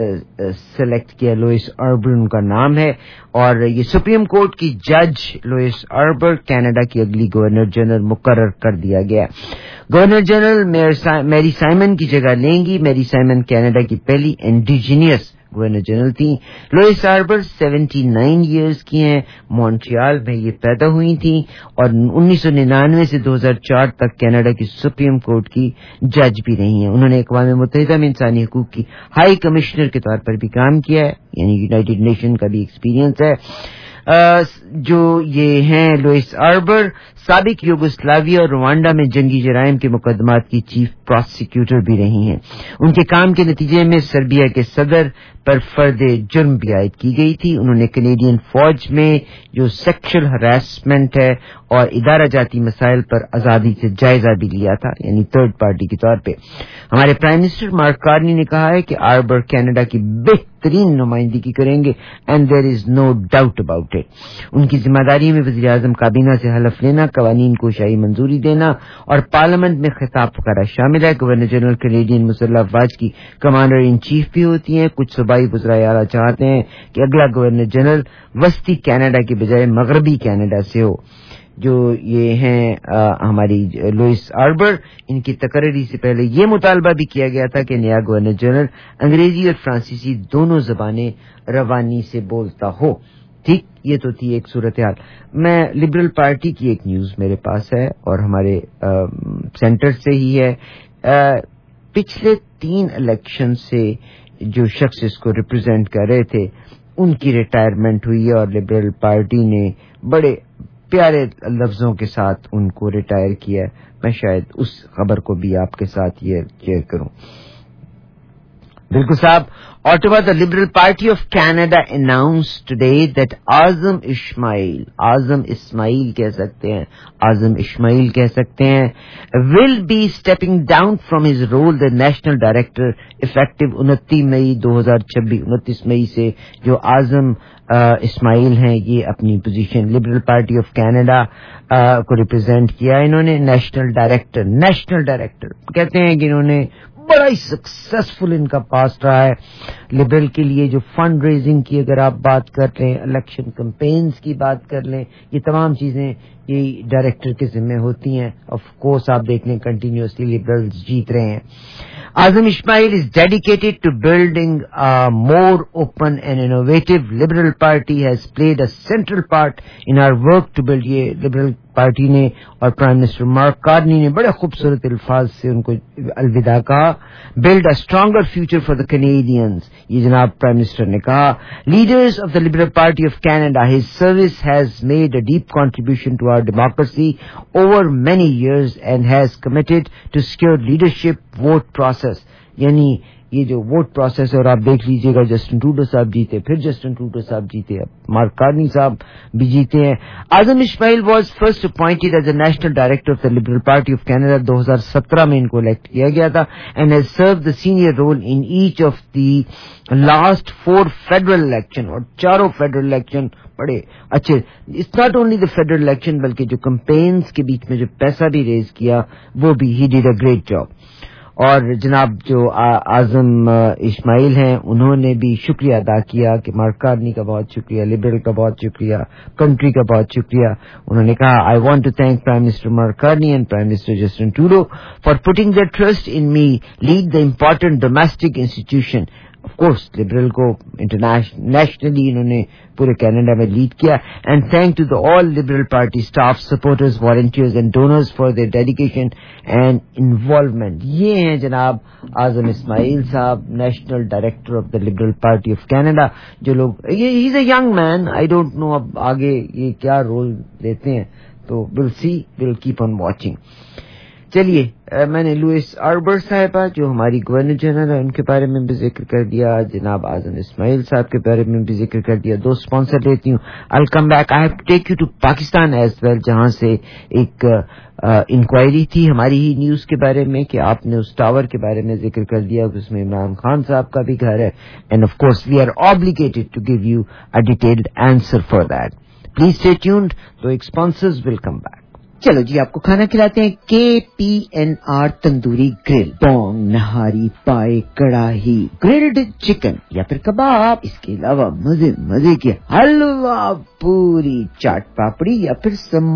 सेलेक्ट किया, लुइस अर्बर उनका नाम है और ये सुप्रीम कोर्ट की जज लुइस अर्बर कनाडा की अगली गवर्नर जनरल मुकर्रर कर दिया गया। गवर्नर जनरल मैरी साइमन की जगह लेंगी। मैरी साइमन कनाडा की पहली इंडिजिनियस गवर्नर जनरल थी। लुइस अर्बर उन्यासी इयर्स की हैं, मॉन्ट्रियल में ये पैदा हुई थी और उन्नीस सौ निन्यानवे से दो हज़ार चार तक कनाडा की सुप्रीम कोर्ट की जज भी रही हैं। उन्होंने अक़वाम मुत्तहिदा में इंसानी हकूक की हाई कमिश्नर के तौर पर भी काम किया है, यानी यूनाइटेड नेशन का भी एक्सपीरियंस है। Uh, जो ये हैं लुइस अर्बर साबिक यूगोस्लाविया और रवांडा में जंगी जराइम के मुकदमात की चीफ प्रोसिक्यूटर भी रही हैं। उनके काम के नतीजे में सर्बिया के सदर पर फर्द जुर्म भी आयद की गई थी। उन्होंने कैनेडियन फौज में जो सेक्सुअल हरासमेंट है और इदारा जाती मसाइल पर आजादी से जायजा भी लिया था, यानी थर्ड पार्टी के तौर पे। हमारे प्राइम मिनिस्टर मार्क कार्नी ने कहा है कि अर्बर कनाडा की बेहतरीन नुमाइंदगी करेंगे and there is no doubt about it. उनकी जिम्मेदारी में वज़ीर आज़म काबीना से हलफ लेना, कवानीन को शाही मंजूरी देना और पार्लियामेंट में खिताब वगैरह शामिल है। गवर्नर जनरल कैनेडियन मुसल्लह अफवाज की कमांडर इन चीफ भी होती हैं। कुछ सूबाई वज़राए आला चाहते हैं कि अगला गवर्नर जनरल वस्ती कनाडा के बजाय मगरबी कनाडा से हो। जो ये हैं आ, हमारी लुइस अर्बर, इनकी तकरीरी से पहले ये मुतालबा भी किया गया था कि नया गवर्नर जनरल अंग्रेजी और फ्रांसीसी दोनों जबानें रवानी से बोलता हो। ठीक, ये तो थी एक सूरत हाल। मैं लिबरल पार्टी की एक न्यूज मेरे पास है और हमारे आ, सेंटर से ही है। आ, पिछले तीन इलेक्शन से जो शख्स इसको रिप्रेजेंट कर रहे थे उनकी रिटायरमेंट हुई है और लिबरल पार्टी ने बड़े प्यारे लफ्जों के साथ उनको रिटायर किया है। मैं शायद उस खबर को भी आपके साथ ये शेयर करूं। बिल्कुल साहब, Ottawa, the Liberal Party of Canada announced today that Azam Ismail, Azam Ismail कह सकते हैं, Azam Ismail कह सकते हैं, will be stepping down from his role the National Director effective उनतीस मई दो हज़ार छब्बीस, उनतीस मई से जो आजम इस्माइल हैं ये अपनी position Liberal Party of Canada को रिप्रेजेंट किया। इन्होंने नेशनल डायरेक्टर नेशनल डायरेक्टर कहते हैं कि इन्होंने बड़ा ही सक्सेसफुल इनका पास रहा है लिबरल के लिए। जो फंड रेजिंग की अगर आप बात कर रहे हैं, इलेक्शन कैंपेन्स की बात कर लें, ये तमाम चीजें ये डायरेक्टर के जिम्मे होती हैं। ऑफ कोर्स आप देख लें कंटिन्यूअसली लिबरल्स जीत रहे हैं। Azam Ismail is dedicated to building a more open and innovative. Liberal Party has played a central part in our work to build ये Liberal Party ने और Prime Minister Mark Carney ने बड़े खूबसूरत अल्फाज से उनको अलविदा कहा। Build a stronger future for the Canadians, ये जनाब Prime Minister ने कहा। Leaders of the Liberal Party of Canada, his service has made a deep contribution to our democracy over many years and has committed to secure leadership vote process, यानी یہ جو vote process ہے, اور آپ دیکھ لیجئے گا جسٹن ٹروڈو صاحب جیتے, پھر جسٹن ٹروڈو صاحب جیتے, اب مارک کارنی صاحب بھی جیتے ہیں. Azam Ismail was first appointed as a national director of the liberal party of Canada. دو ہزار سترہ میں ان کو الیکٹ کیا گیا تھا, and has serve the senior role in each of the last four federal election, اور چاروں فیڈرل الیکشن بڑے اچھے. It's not only the federal election بلکہ جو کمپینز کے بیچ میں جو پیسہ بھی ریز کیا وہ بھی he did a great job. اور جناب جو اعظم اسماعیل ہیں انہوں نے بھی شکریہ ادا کیا کہ مارک کارنی کا بہت شکریہ, لبرل کا بہت شکریہ, کنٹری کا بہت شکریہ. انہوں نے کہا I want to thank prime minister Mark Carney and prime minister Justin Trudeau for putting their trust in me lead the important domestic institution. Of course liberal کو انٹرنیشنلی انہوں نے پورے کینیڈا میں لیڈ کیا. And thank to the all liberal party staff, supporters, volunteers and donors for their dedication and involvement. یہ ہیں جناب Azam Ismail sahib, national director of the liberal party of Canada. جو لوگ یہ ہی از a young man, I don't نو اب آگے یہ کیا رول لیتے ہیں, تو ول سی, ول کیپ آن واچنگ. چلیے, میں نے لوئس آربر صاحبہ جو ہماری گورنر جنرل ہے ان کے بارے میں بھی ذکر کر دیا, جناب اعظم اسماعیل صاحب کے بارے میں بھی ذکر کر دیا. دو اسپانسر لیتی ہوں. I will come back, I have to take you to Pakistan as well, جہاں سے ایک انکوائری تھی ہماری ہی نیوز کے بارے میں کہ آپ نے اس ٹاور کے بارے میں ذکر کر دیا, اس میں عمران خان صاحب کا بھی گھر ہے. And of course we are obligated to give you a detailed answer for that. Please stay tuned. تو اسپانسرز ول کم بیک. چلو جی, آپ کو کھانا کھلاتے ہیں K P N R tandoori grill. بونگ, نہاری, پائے, کڑاہی, گرلڈ چکن یا پھر کباب, اس کے علاوہ مزے مزے کے حلوہ, پوری, چاٹ پاپڑی یا پھر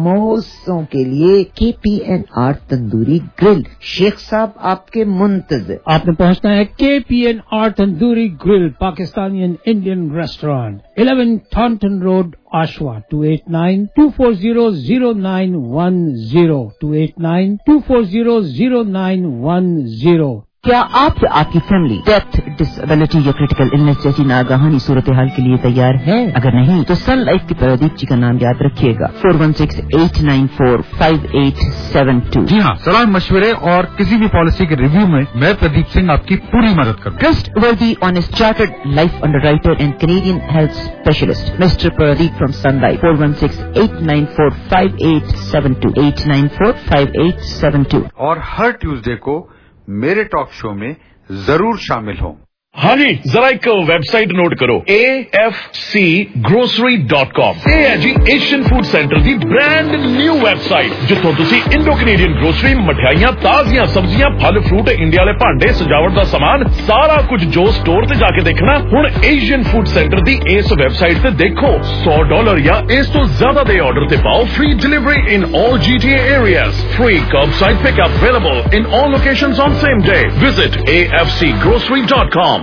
سموسوں کے لیے K P N R tandoori grill. Sheikh صاحب آپ کے منتظر. آپ نے پہنچنا ہے K P N R tandoori grill, Pakistani and Indian restaurant, eleven Thornton road, آشوا. Two eight nine two four zero zero nine one zero, two eight nine two four zero zero nine one zero. کیا آپ یا آپ کی family death, disability یا critical illness جیسی ناگہانی صورتحال کے لیے تیار ہے؟ اگر نہیں تو سن لائف کی پردیپ جی کا نام یاد رکھیے گا, four one six eight nine four five eight seven two. جی ہاں, صلاح مشورے اور کسی بھی پالیسی کے ریویو میں میں پردیپ سنگھ آپ کی پوری مدد کروں. Trustworthy honest chartered life underwriter and Canadian health specialist mister Pradeep from Sun Life, four one six eight nine four five eight seven two, eight nine four five eight seven two. اور ہر Tuesday کو میرے talk show میں ضرور شامل ہوں. ہاں جی, ذرا ایک ویب سائٹ نوٹ کرو, A F C grocery dot com. یہ ہے جی ایشین فوڈ سینٹر دی برانڈ نیو ویب سائٹ, جتوں تسی انڈو کینیڈین گروسری, مٹھائیاں, تازیاں سبزیاں, پھل فروٹ, انڈیا والے بھانڈے, سجاوٹ دا سامان, سارا کچھ جو سٹور تے جا کے دیکھنا ہن ایشین فوڈ سینٹر دی اس ویب سائٹ تے دیکھو. سو ڈالر یا اس تو زیادہ دے آرڈر تے پاؤ free delivery in all G T A areas, free curb side pick up available in all locations on same day. Visit A F C grocery dot com.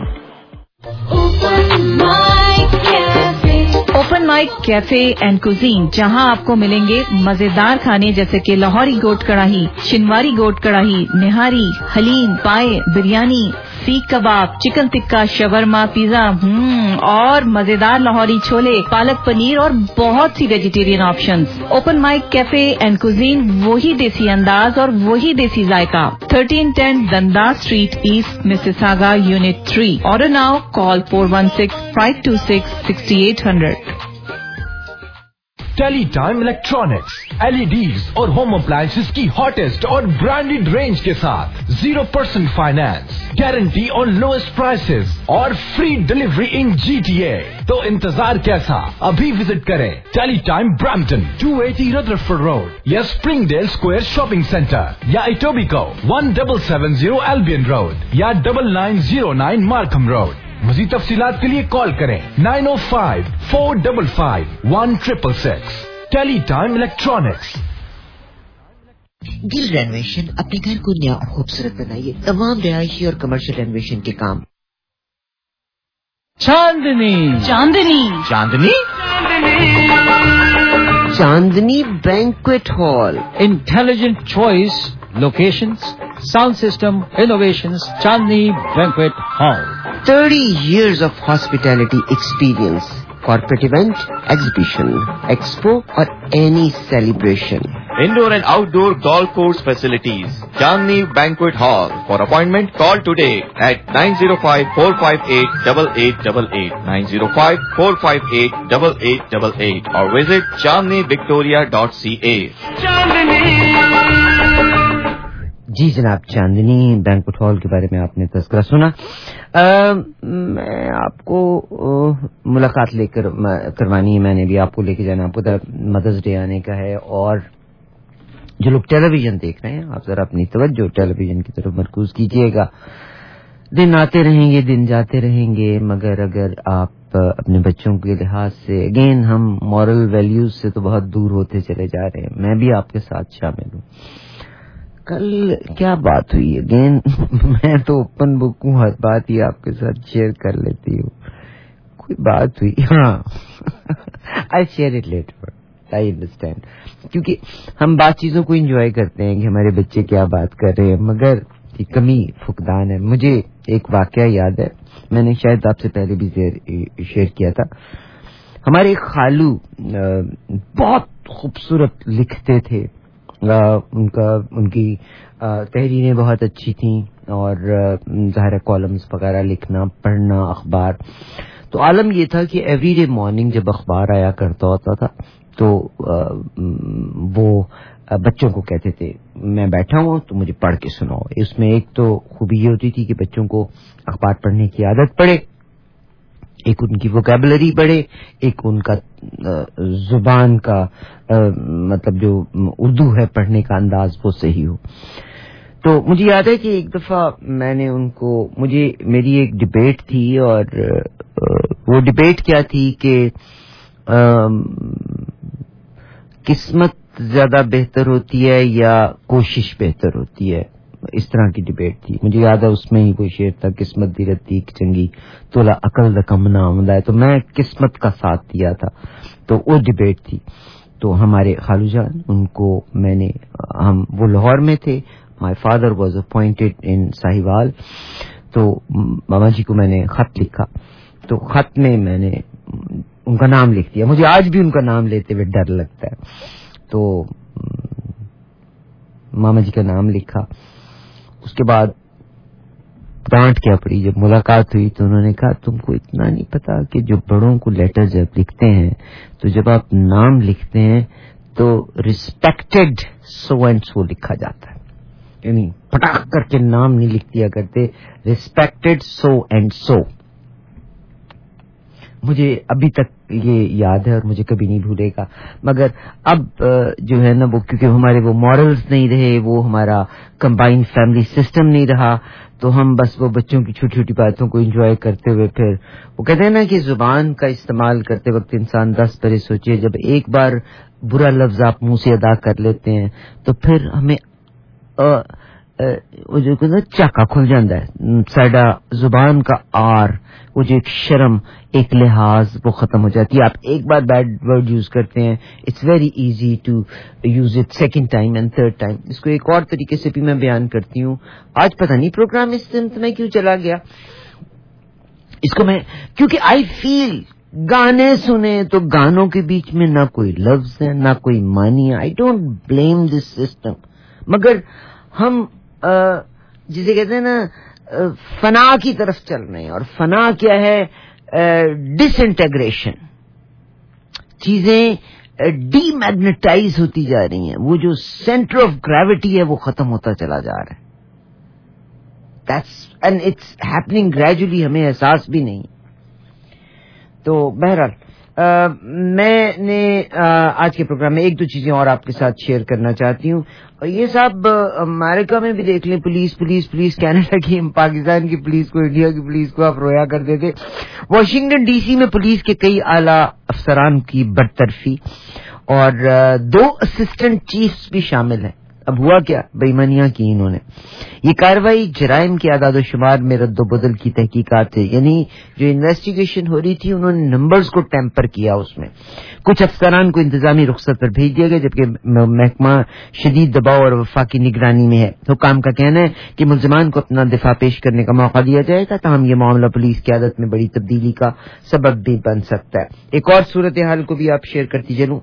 Open mic cafe and cuisine, جہاں آپ کو ملیں گے مزیدار کھانے جیسے کہ لاہوری گوٹ کڑاہی, شنواری گوٹ کڑاہی, nihari, haleem, paye, biryani, seekh kebab, chicken tikka, shawarma, pizza, ہم اور مزیدار لاہوری چھولے, پالک پنیر اور بہت سی vegetarian options. Open mic cafe and cuisine, وہی دیسی انداز اور وہی دیسی ذائقہ. Thirteen ten Dundas street east, Mississauga, unit three. Order now, call four one six five two six sixty eight hundred. Teletime electronics, L E Ds اور home appliances کی hottest اور برانڈیڈ رینج کے ساتھ zero percent finance, guarantee on lowest prices اور free delivery in G T A. تو انتظار کیسا, ابھی وزٹ کریں Teletime Brampton, two eighty Rutherford road, یا Springdale square shopping centre, یا Etobicoke, one double seven zero Albion road, یا double nine zero nine Markham road. مزید تفصیلات کے لیے کال کریں nine O five four double five one triple six. Teletime electronics. Gill renovation, اپنے گھر کو نیا اور خوبصورت بنائیے. تمام رہائشی اور کمرشل رینویشن کے کام. Chandni Chandni Chandni Chandni banquet hall, intelligent choice, locations, sound system, innovations, Chandni banquet hall. thirty years of hospitality experience. corporate event, exhibition, expo or any celebration. Indoor and outdoor golf course facilities. Chandni Banquet Hall. For appointment, call today at nine zero five, four five eight, eight eight eight eight, nine zero five, four five eight, eight eight eight eight or visit chandni victoria dot c a. جی جناب, Chandni banquet hall کے بارے میں آپ نے تذکرہ سنا. آ, میں آپ کو آ, ملاقات لے کر کروانی ہے, میں نے بھی آپ کو لے کے جانا. آپ کو مدرس ڈے آنے کا ہے, اور جو لوگ ٹیلی ویژن دیکھ رہے ہیں آپ ذرا اپنی توجہ ٹیلی ویژن کی طرف مرکوز کیجیے گا. دن آتے رہیں گے, دن جاتے رہیں گے, مگر اگر آپ اپنے بچوں کے لحاظ سے, اگین ہم مورل ویلیوز سے تو بہت دور ہوتے چلے جا رہے ہیں, میں بھی آپ کے ساتھ شامل ہوں. کل کیا بات ہوئی اگین, میں تو اوپن بک ہوں, ہر بات ہی آپ کے ساتھ شیئر کر لیتی ہوں. کوئی بات ہوئی, ہاں I share it later, I understand, کیونکہ ہم بات چیزوں کو انجوائے کرتے ہیں کہ ہمارے بچے کیا بات کر رہے ہیں, مگر کمی فقدان ہے. مجھے ایک واقعہ یاد ہے, میں نے شاید آپ سے پہلے بھی شیئر کیا تھا. ہمارے خالو بہت خوبصورت لکھتے تھے, ان کا ان کی تحریریں بہت اچھی تھیں, اور ظاہر کالمز وغیرہ لکھنا, پڑھنا اخبار. تو عالم یہ تھا کہ ایوری ڈے مارننگ جب اخبار آیا کرتا ہوتا تھا تو وہ بچوں کو کہتے تھے میں بیٹھا ہوں تو مجھے پڑھ کے سناؤ. اس میں ایک تو خوبی یہ ہوتی تھی کہ بچوں کو اخبار پڑھنے کی عادت پڑے, ایک ان کی ووکیبلری بڑھے, ایک ان کا زبان کا مطلب جو اردو ہے پڑھنے کا انداز وہ صحیح ہو. تو مجھے یاد ہے کہ ایک دفعہ میں نے ان کو, مجھے میری ایک ڈبیٹ تھی, اور وہ ڈبیٹ کیا تھی کہ قسمت زیادہ بہتر ہوتی ہے یا کوشش بہتر ہوتی ہے, اس طرح کی ڈبیٹ تھی. مجھے یاد ہے اس میں ہی کوئی شعر تھا, قسمت دی رتی چنگی تولا عقل دا کم نہ آمدہ ہے, تو میں قسمت کا ساتھ دیا تھا. تو وہ ڈبیٹ تھی. تو ہمارے خالو جان, ان کو میں نے, ہم وہ لاہور میں تھے, my father was appointed in Sahiwal, تو ماما جی کو میں نے خط لکھا. تو خط میں میں نے ان کا نام لکھ دیا. مجھے آج بھی ان کا نام لیتے ہوئے ڈر لگتا ہے. تو ماما جی کا نام لکھا. اس کے بعد ڈانٹ کیا پڑی. جب ملاقات ہوئی تو انہوں نے کہا تم کو اتنا نہیں پتا کہ جو بڑوں کو لیٹر جب لکھتے ہیں تو جب آپ نام لکھتے ہیں تو ریسپیکٹڈ سو اینڈ سو لکھا جاتا ہے, یعنی پٹاخ کر کے نام نہیں لکھ دیا کرتے, ریسپیکٹڈ سو اینڈ سو. مجھے ابھی تک یہ یاد ہے اور مجھے کبھی نہیں بھولے گا. مگر اب جو ہے نا وہ, کیونکہ ہمارے وہ مورلز نہیں رہے, وہ ہمارا کمبائنڈ فیملی سسٹم نہیں رہا, تو ہم بس وہ بچوں کی چھوٹی چھوٹی باتوں کو انجوائے کرتے ہوئے, پھر وہ کہتے ہیں نا کہ زبان کا استعمال کرتے وقت انسان دس بارے سوچے. جب ایک بار برا لفظ آپ منہ سے ادا کر لیتے ہیں تو پھر ہمیں وہ جو چاکا کھل جاتا ہے, ساڈا زبان کا آر, وہ جو ایک شرم, ایک لحاظ, وہ ختم ہو جاتی ہے. آپ ایک بار بیڈ ورڈ یوز کرتے ہیں, it's very easy to use it second time and third time. اس کو ایک اور طریقے سے بھی میں بیان کرتی ہوں. آج پتہ نہیں پروگرام اس سمت میں کیوں چلا گیا, اس کو میں, کیونکہ آئی فیل گانے سنے تو گانوں کے بیچ میں نہ کوئی لفظ ہے نہ کوئی معنی ہے. I don't blame this system, مگر ہم جسے کہتے ہیں نا فنا کی طرف چل رہے ہیں. اور فنا کیا ہے؟ Disintegration. چیزیں ڈی میگنیٹائز ہوتی جا رہی ہیں, وہ جو سینٹر آف گریوٹی ہے وہ ختم ہوتا چلا جا رہا ہے. That's and it's happening gradually, ہمیں احساس بھی نہیں. تو بہرحال میں نے آج کے پروگرام میں ایک دو چیزیں اور آپ کے ساتھ شیئر کرنا چاہتی ہوں. یہ صاحب امریکہ میں بھی دیکھ لیں, پولیس پولیس پولیس, کینیڈا کی, پاکستان کی پولیس کو, انڈیا کی پولیس کو آپ رویا کرتے تھے. واشنگٹن ڈی سی میں پولیس کے کئی اعلیٰ افسران کی برطرفی اور دو اسسٹنٹ چیفز بھی شامل ہیں. اب ہوا کیا؟ بےایمانیاں کی انہوں نے. یہ کارروائی جرائم کے اعداد و شمار میں رد و بدل کی تحقیقات ہے، یعنی جو انویسٹیگیشن ہو رہی تھی انہوں نے نمبرز کو ٹیمپر کیا. اس میں کچھ افسران کو انتظامی رخصت پر بھیج دیا گیا جبکہ محکمہ شدید دباؤ اور وفاقی نگرانی میں ہے. حکام کا کہنا ہے کہ ملزمان کو اپنا دفاع پیش کرنے کا موقع دیا جائے گا، تاہم یہ معاملہ پولیس کی عادت میں بڑی تبدیلی کا سبب بھی بن سکتا ہے. ایک اور صورتحال کو بھی آپ شیئر کرتی چلوں.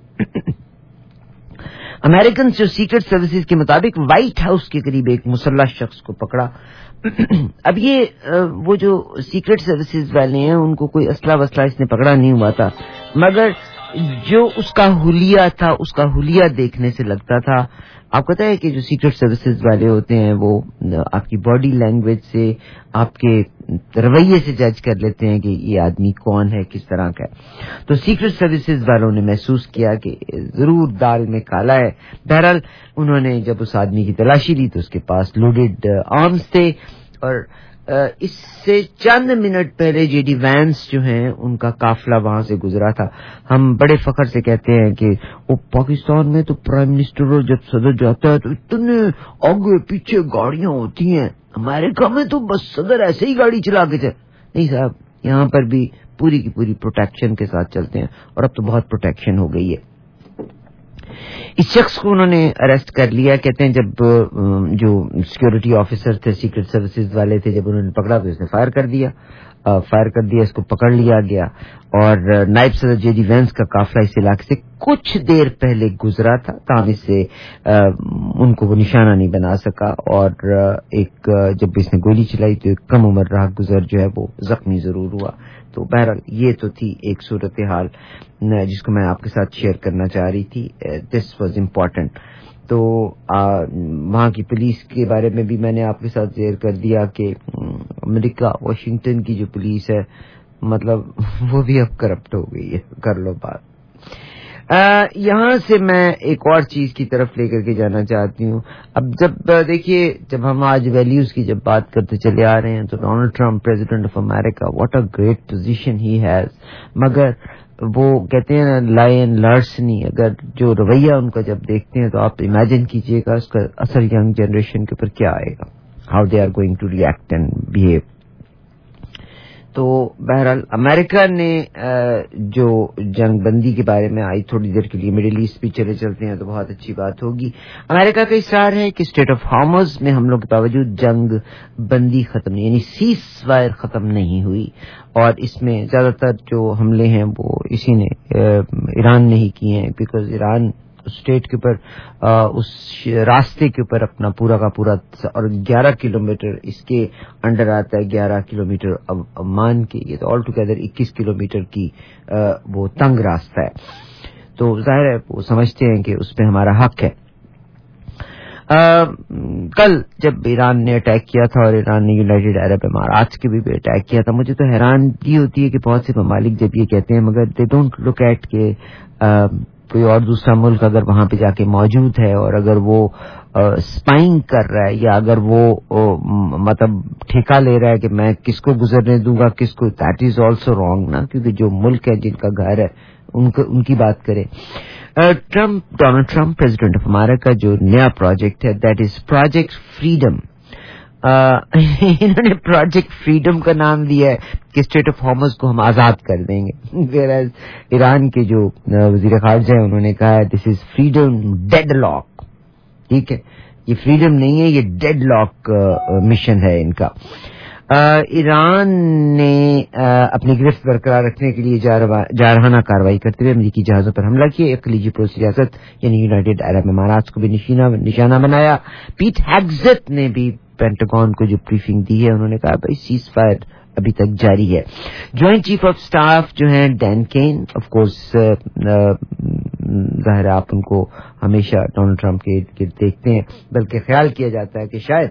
امریکن جو سیکرٹ سروسز کے مطابق وائٹ ہاؤس کے قریب ایک مسلح شخص کو پکڑا. اب یہ وہ جو سیکرٹ سروسز والے ہیں ان کو کوئی اسلحہ وسلح اس نے پکڑا نہیں ہوا تھا، مگر جو اس کا حلیہ تھا اس کا حلیہ دیکھنے سے لگتا تھا. آپ کو پتہ ہے کہ جو سیکرٹ سروسز والے ہوتے ہیں وہ آپ کی باڈی لینگویج سے، آپ کے رویے سے جج کر لیتے ہیں کہ یہ آدمی کون ہے، کس طرح کا ہے. تو سیکرٹ سروسز والوں نے محسوس کیا کہ ضرور دال میں کالا ہے. بہرحال انہوں نے جب اس آدمی کی تلاشی لی تو اس کے پاس لوڈڈ آرمز تھے، اور اس سے چند منٹ پہلے جے ڈی وینس جو ہیں ان کا قافلہ وہاں سے گزرا تھا. ہم بڑے فخر سے کہتے ہیں کہ وہ پاکستان میں تو پرائم منسٹر اور جب صدر جاتا ہے تو اتنے آگے پیچھے گاڑیاں ہوتی ہیں. امریکہ میں تو بس صدر ایسے ہی گاڑی چلا کے چل نہیں صاحب، یہاں پر بھی پوری کی پوری پروٹیکشن کے ساتھ چلتے ہیں، اور اب تو بہت پروٹیکشن ہو گئی ہے. اس شخص کو انہوں نے اریسٹ کر لیا. کہتے ہیں جب جو سیکورٹی آفیسر تھے، سیکرٹ سروسز والے تھے، جب انہوں نے پکڑا تو اس نے فائر کر دیا فائر کر دیا اس کو پکڑ لیا گیا. اور نائب صدر جے ڈی وینس کا قافلہ اس علاقے سے کچھ دیر پہلے گزرا تھا، تاہم اس سے ان کو وہ نشانہ نہیں بنا سکا. اور ایک جب اس نے گولی چلائی تو ایک کم عمر راہ گزر جو ہے وہ زخمی ضرور ہوا. تو بہرحال یہ تو تھی ایک صورتحال جس کو میں آپ کے ساتھ شیئر کرنا چاہ رہی تھی. This was important. تو وہاں کی پولیس کے بارے میں بھی میں نے آپ کے ساتھ شیئر کر دیا کہ امریکہ واشنگٹن کی جو پولیس ہے مطلب وہ بھی اب کرپٹ ہو گئی ہے. کر لو بات. یہاں سے میں ایک اور چیز کی طرف لے کر کے جانا چاہتی ہوں. اب جب دیکھیے جب ہم آج ویلیوز کی جب بات کرتے چلے آ رہے ہیں تو Donald Trump president of America, what a great position he has. مگر وہ کہتے ہیں نا لائن لارسنی، اگر جو رویہ ان کا جب دیکھتے ہیں تو آپ امیجن کیجئے گا اس کا اثر ینگ جنریشن کے اوپر کیا آئے گا، how they are going to react and behave. تو بہرحال امریکہ نے جو جنگ بندی کے بارے میں آئی تھوڑی دیر کے لیے مڈل ایسٹ بھی چلے چلتے ہیں تو بہت اچھی بات ہوگی. امریکہ کا اصرار ہے کہ اسٹیٹ آف ہارمز میں حملوں کے باوجود جنگ بندی ختم نہیں، یعنی سیز فائر ختم نہیں ہوئی. اور اس میں زیادہ تر جو حملے ہیں وہ اسی نے ایران نے ہی کیے ہیں، بیکاز ایران اسٹیٹ کے اوپر اس راستے کے اوپر اپنا پورا کا پورا اور گیارہ کلومیٹر اس کے انڈر آتا ہے، گیارہ کلومیٹر مان کے یہ تو آل ٹوگیدر اکیس کلومیٹر کی وہ تنگ راستہ ہے. تو ظاہر ہے وہ سمجھتے ہیں کہ اس پہ ہمارا حق ہے. کل جب ایران نے اٹیک کیا تھا اور ایران نے یونائٹڈ عرب امارات کے بھی اٹیک کیا تھا، مجھے تو حیرانگی ہوتی ہے کہ بہت سے ممالک جب یہ کہتے ہیں مگر دے ڈونٹ لک ایٹ کہ کوئی اور دوسرا ملک اگر وہاں پہ جا کے موجود ہے اور اگر وہ اسپائنگ کر رہا ہے یا اگر وہ مطلب ٹھیکہ لے رہا ہے کہ میں کس کو گزرنے دوں گا کس کو، دیٹ از آلسو رانگ نا، کیونکہ جو ملک ہے جن کا گھر ہے ان کو ان کی بات کریں. Trump Donald Trump president of America جو نیا پروجیکٹ ہے دیٹ از پروجیکٹ فریڈم. انہوں نے پروجیکٹ فریڈم کا نام دیا ہے کہ اسٹیٹ آف ہارمز کو ہم آزاد کر دیں گے. ایران کے جو وزیر خارجہ ہیں انہوں نے کہا ہے this is freedom deadlock. ٹھیک ہے، یہ فریڈم نہیں ہے، یہ ڈیڈ لاک مشن ہے ان کا. ایران نے اپنی گرفت برقرار رکھنے کے لیے جارحانہ کارروائی کرتے ہوئے امریکی جہازوں پر حملہ کیا. ایک خلیجی پڑوسی ریاست یعنی یونائٹڈ عرب امارات کو بھی نشانہ بنایا. پیٹ ہیگزٹ نے بھی پینٹاگون کو جو بریفنگ دی ہے انہوں نے کہا بھائی سیز فائر ابھی تک جاری ہے. جوائنٹ چیف آف سٹاف جو ہیں ڈین کین، آف کورس ظاہر آپ ان کو ہمیشہ ڈونلڈ ٹرمپ کے ارد گرد دیکھتے ہیں، بلکہ خیال کیا جاتا ہے کہ شاید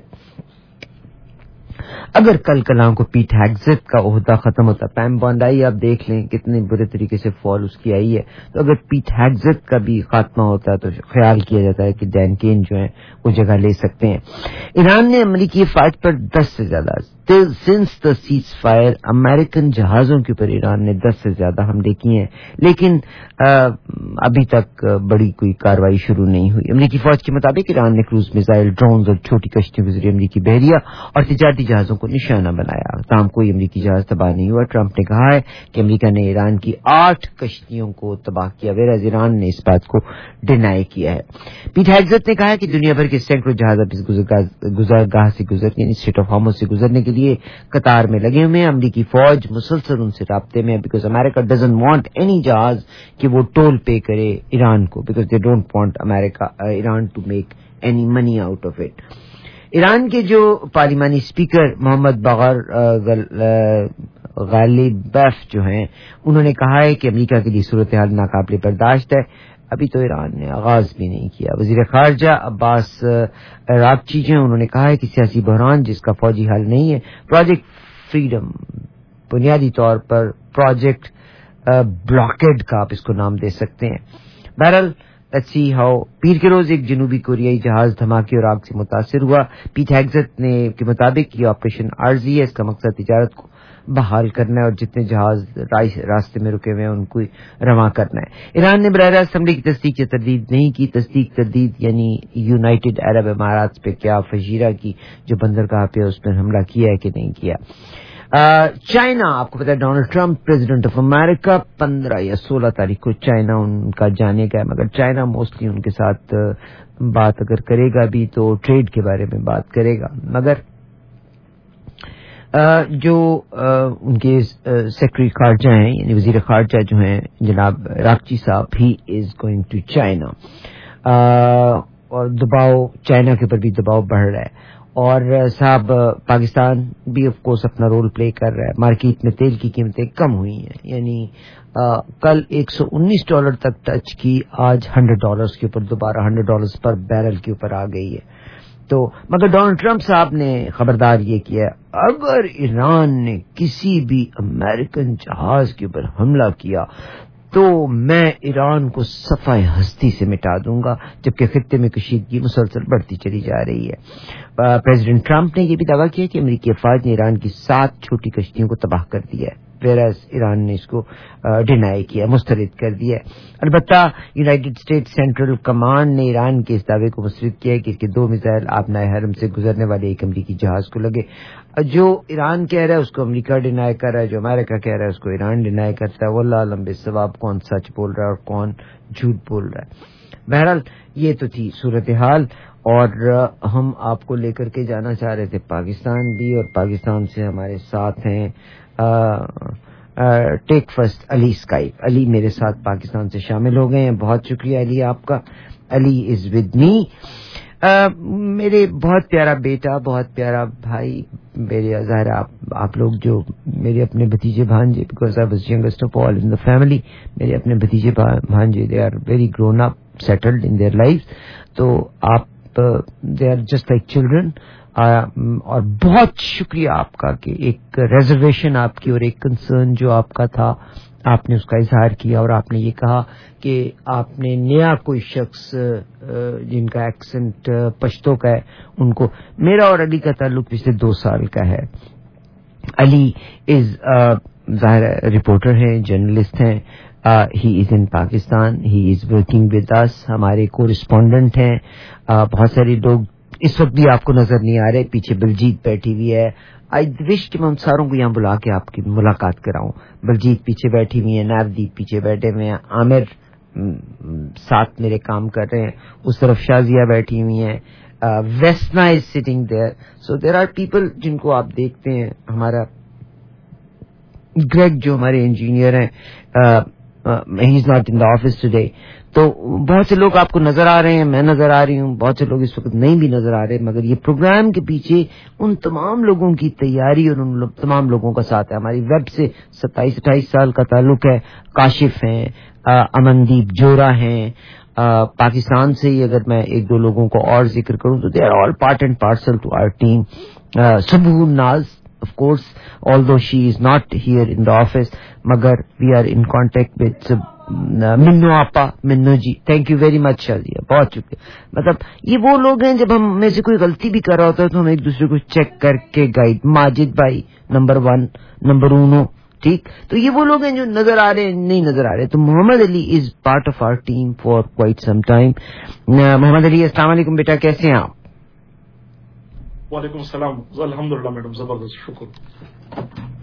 اگر کل کلاں کو پیٹ ہیگزٹ کا عہدہ ختم ہوتا، پیم بونڈائی آپ دیکھ لیں کتنے برے طریقے سے فال اس کی آئی ہے، تو اگر پیٹ ہیگزٹ کا بھی خاتمہ ہوتا تو خیال کیا جاتا ہے کہ ڈین کین جو ہیں وہ جگہ لے سکتے ہیں. ایران نے امریکی افواج پر دس سے زیادہ since the ceasefire امریکن جہازوں کے اوپر ایران نے دس سے زیادہ حملے کیے ہیں، لیکن ابھی تک بڑی کوئی کارروائی شروع نہیں ہوئی. امریکی فوج کے مطابق ایران نے کروز میزائل، ڈرونز اور چھوٹی کشتیوں کے ذریعے امریکی بحریہ اور تجارتی جہازوں کو نشانہ بنایا. تاہم کوئی امریکی جہاز تباہ نہیں ہوا. ٹرمپ نے کہا ہے کہ امریکہ نے ایران کی آٹھ کشتیوں کو تباہ کیا، ویراز ایران نے اس بات کو ڈینائی کیا ہے. پیٹ ہیگزت نے کہا ہے کہ دنیا بھر کے سینکڑوں جہاز اب اس گزرگاہ سے گزر یعنی اسٹریٹ آف ہارمز سے گزرنے کے لیے قطار میں لگے ہوئے ہیں. امریکی فوج مسلسل ان سے رابطے میں، because America doesn't want any جہاز کہ وہ ٹول پے کرے ایران کو، because they don't want America Iran to make any money out of it. Iran کے جو پارلیمانی اسپیکر محمد باقر غالباف جو ہیں، انہوں نے کہا ہے کہ امریکہ کے لیے صورتحال ناقابل برداشت ہے. ابھی تو ایران نے آغاز بھی نہیں کیا. وزیر خارجہ عباس راغچی جو ہیں، انہوں نے کہا ہے کہ سیاسی بحران جس کا فوجی حل نہیں ہے، پروجیکٹ فریڈم بنیادی طور پر پروجیکٹ بلاکیڈ کا آپ اس کو نام دے سکتے ہیں. بہرحال لیٹس سی ہاؤ. پیر کے روز ایک جنوبی کوریائی جہاز دھماکے اور آگ سے متاثر ہوا. پیٹ ہیگزت نے کے مطابق یہ آپریشن عارضی ہے. اس کا مقصد تجارت کو بحال کرنا ہے اور جتنے جہاز راستے میں رکے ہوئے ہیں ان کو رواں کرنا ہے. ایران نے براہ راست حملے کی تصدیق یا تردید نہیں کی. تصدیق تردید یعنی یونائٹڈ عرب امارات پہ کیا فجیرہ کی جو بندرگاہ پہ اس پر حملہ کیا ہے کہ نہیں کیا. چائنا، آپ کو پتا ہے Donald Trump president of America پندرہ یا سولہ تاریخ کو چائنا ان کا جانے کا ہے، مگر چائنا موسٹلی ان کے ساتھ بات اگر کرے گا بھی تو ٹریڈ کے بارے میں بات کرے گا. مگر جو ان کے سیکرٹری خارجہ ہیں یعنی وزیر خارجہ جو ہیں جناب Araghchi sahib, he is going to China, اور دباؤ چائنا کے اوپر بھی دباؤ بڑھ رہا ہے. اور صاحب پاکستان بھی آف کورس اپنا رول پلے کر رہا ہے. مارکیٹ میں تیل کی قیمتیں کم ہوئی ہیں، یعنی آ, کل ایک سو انیس ڈالر تک ٹچ کی، آج ہنڈریڈ ڈالرز کے اوپر دوبارہ ہنڈریڈ ڈالرز پر بیرل کے اوپر آ گئی ہے. تو مگر ڈونلڈ ٹرمپ صاحب نے خبردار یہ کیا، اگر ایران نے کسی بھی امریکن جہاز کے اوپر حملہ کیا تو میں ایران کو صفحہ ہستی سے مٹا دوں گا، جبکہ خطے میں کشیدگی مسلسل بڑھتی چلی جا رہی ہے. پریزیڈنٹ ٹرمپ نے یہ بھی دعویٰ کیا کہ امریکی افواج نے ایران کی سات چھوٹی کشتیوں کو تباہ کر دیا ہے، ویراز ایران نے اس کو ڈینائی کیا، مسترد کر دیا ہے. البتہ یونائٹڈ اسٹیٹ سینٹرل کمانڈ نے ایران کے اس دعوے کو مسترد کیا ہے کہ اس کے دو میزائل آبنائے حرم سے گزرنے والے ایک امریکی جہاز کو لگے. جو ایران کہہ رہا ہے اس کو امریکہ ڈینائی کر رہا ہے، جو امریکہ کہہ رہا ہے اس کو ایران ڈینائی کرتا ہے. واللہ عالم بالثواب کون سچ بول رہا ہے اور کون جھوٹ بول رہا ہے. بہرحال یہ تو تھی صورتحال، اور ہم آپ کو لے کر کے جانا چاہ رہے تھے پاکستان بھی، اور پاکستان سے ہمارے ساتھ ہیں ٹیک فرسٹ علی اسکائپ. علی میرے ساتھ پاکستان سے شامل ہو گئے ہیں. بہت شکریہ علی آپ کا. Ali is with me. میرے بہت پیارا بیٹا، بہت پیارا بھائی، میرے ظاہر آپ آپ لوگ جو میرے اپنے بھتیجے بھانجے، because I was youngest of all in the family, میرے اپنے بھتیجے بھانجے they are very grown up settled in their life. تو آپ they are just like children. اور بہت شکریہ آپ کا کہ ایک ریزرویشن آپ کی اور ایک کنسرن جو آپ کا تھا آپ نے اس کا اظہار کیا، اور آپ نے یہ کہا کہ آپ نے نیا کوئی شخص جن کا ایکسنٹ پشتو کا ہے ان کو. میرا اور علی کا تعلق پچھلے دو سال کا ہے. علی از ظاہر رپورٹر ہیں، جرنلسٹ ہیں. He is in Pakistan, he is working with us. ہمارے کورسپونڈنٹ ہیں. بہت سارے لوگ اس وقت بھی آپ کو نظر نہیں آ رہے. پیچھے بلجیت بیٹھی ہوئی ہے. آئی وش کہ میں ان ساروں کو یہاں بلا کے آپ کی ملاقات کراؤں. بلجیت پیچھے بیٹھی ہوئی ہے، ناودیپ پیچھے بیٹھے ہوئے ہیں، عامر ساتھ میرے کام کر رہے ہیں، اس طرف شازیہ بیٹھی ہوئی ہیں، Vesna is sitting there. So there are people جن کو آپ دیکھتے ہیں. ہمارا گریگ جو ہمارے انجینئر ہیں، he is not in the office today. تو بہت سے لوگ آپ کو نظر آ رہے ہیں، میں نظر آ رہی ہوں، بہت سے لوگ اس وقت نہیں بھی نظر آ رہے، مگر یہ پروگرام کے پیچھے ان تمام لوگوں کی تیاری اور ان لوگ تمام لوگوں کا ساتھ ہے. ہماری ویب سے ستائیس اٹھائیس سال کا تعلق ہے. کاشف ہیں، امندیپ جورا ہیں. پاکستان سے ہی اگر میں ایک دو لوگوں کو اور ذکر کروں تو they are all part and parcel to our team. Subhoon Naz of course, although she is not here in the office, magar we are in contact with Munno apa Munno ji thank you very much Shazia بہت شکریہ. مطلب یہ وہ لوگ ہیں جب ہم میں سے کوئی غلطی بھی کر رہا ہوتا ہے تو ہم ایک دوسرے کو چیک کر کے گائیڈ. ماجد بھائی نمبر ون نمبر اونو ٹھیک. تو یہ وہ لوگ ہیں جو نظر آ رہے ہیں نہیں نظر آ رہے. تو Muhammad Ali is part of our team for quite some time. Muhammad Ali السلام علیکم بیٹا, کیسے ہیں آپ؟ وعلیکم السلام. الحمد للہ میڈم زبردست شکر.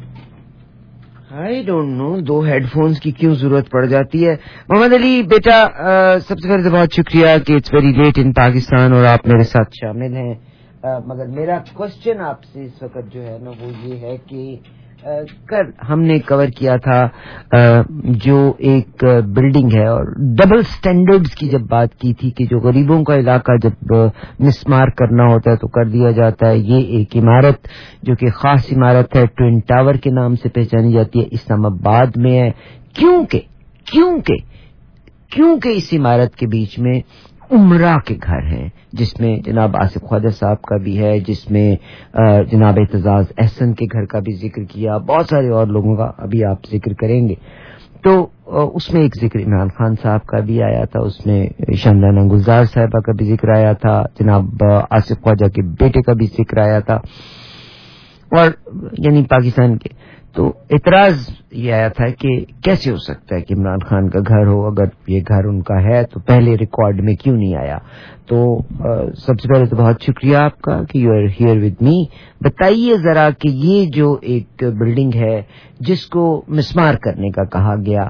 آئی ڈونٹ نو دو ہیڈ فونز کی کیوں ضرورت پڑ جاتی ہے. محمد علی بیٹا سب سے پہلے تو بہت شکریہ کہ it's very late in Pakistan اور آپ میرے ساتھ شامل ہیں. مگر میرا کوشچن آپ سے اس وقت جو ہے نا وہ یہ ہے کہ کل ہم نے کور کیا تھا جو ایک بلڈنگ ہے اور ڈبل سٹینڈرڈز کی جب بات کی تھی کہ جو غریبوں کا علاقہ جب مسمار کرنا ہوتا ہے تو کر دیا جاتا ہے. یہ ایک عمارت جو کہ خاص عمارت ہے ٹوئن ٹاور کے نام سے پہچانی جاتی ہے, اسلام آباد میں ہے. کیونکہ کیونکہ کیونکہ اس عمارت کے بیچ میں عمرہ کے گھر ہیں جس میں جناب آصف خواجہ صاحب کا بھی ہے, جس میں جناب اعتزاز احسن کے گھر کا بھی ذکر کیا, بہت سارے اور لوگوں کا ابھی آپ ذکر کریں گے. تو اس میں ایک ذکر عمران خان صاحب کا بھی آیا تھا, اس میں شاندانہ گلزار صاحبہ کا بھی ذکر آیا تھا, جناب آصف خواجہ کے بیٹے کا بھی ذکر آیا تھا, اور یعنی پاکستان کے. تو اعتراض یہ آیا تھا کہ کیسے ہو سکتا ہے کہ عمران خان کا گھر ہو, اگر یہ گھر ان کا ہے تو پہلے ریکارڈ میں کیوں نہیں آیا. تو سب سے پہلے تو بہت شکریہ آپ کا کہ you are here with me. بتائیے ذرا کہ یہ جو ایک بلڈنگ ہے جس کو مسمار کرنے کا کہا گیا,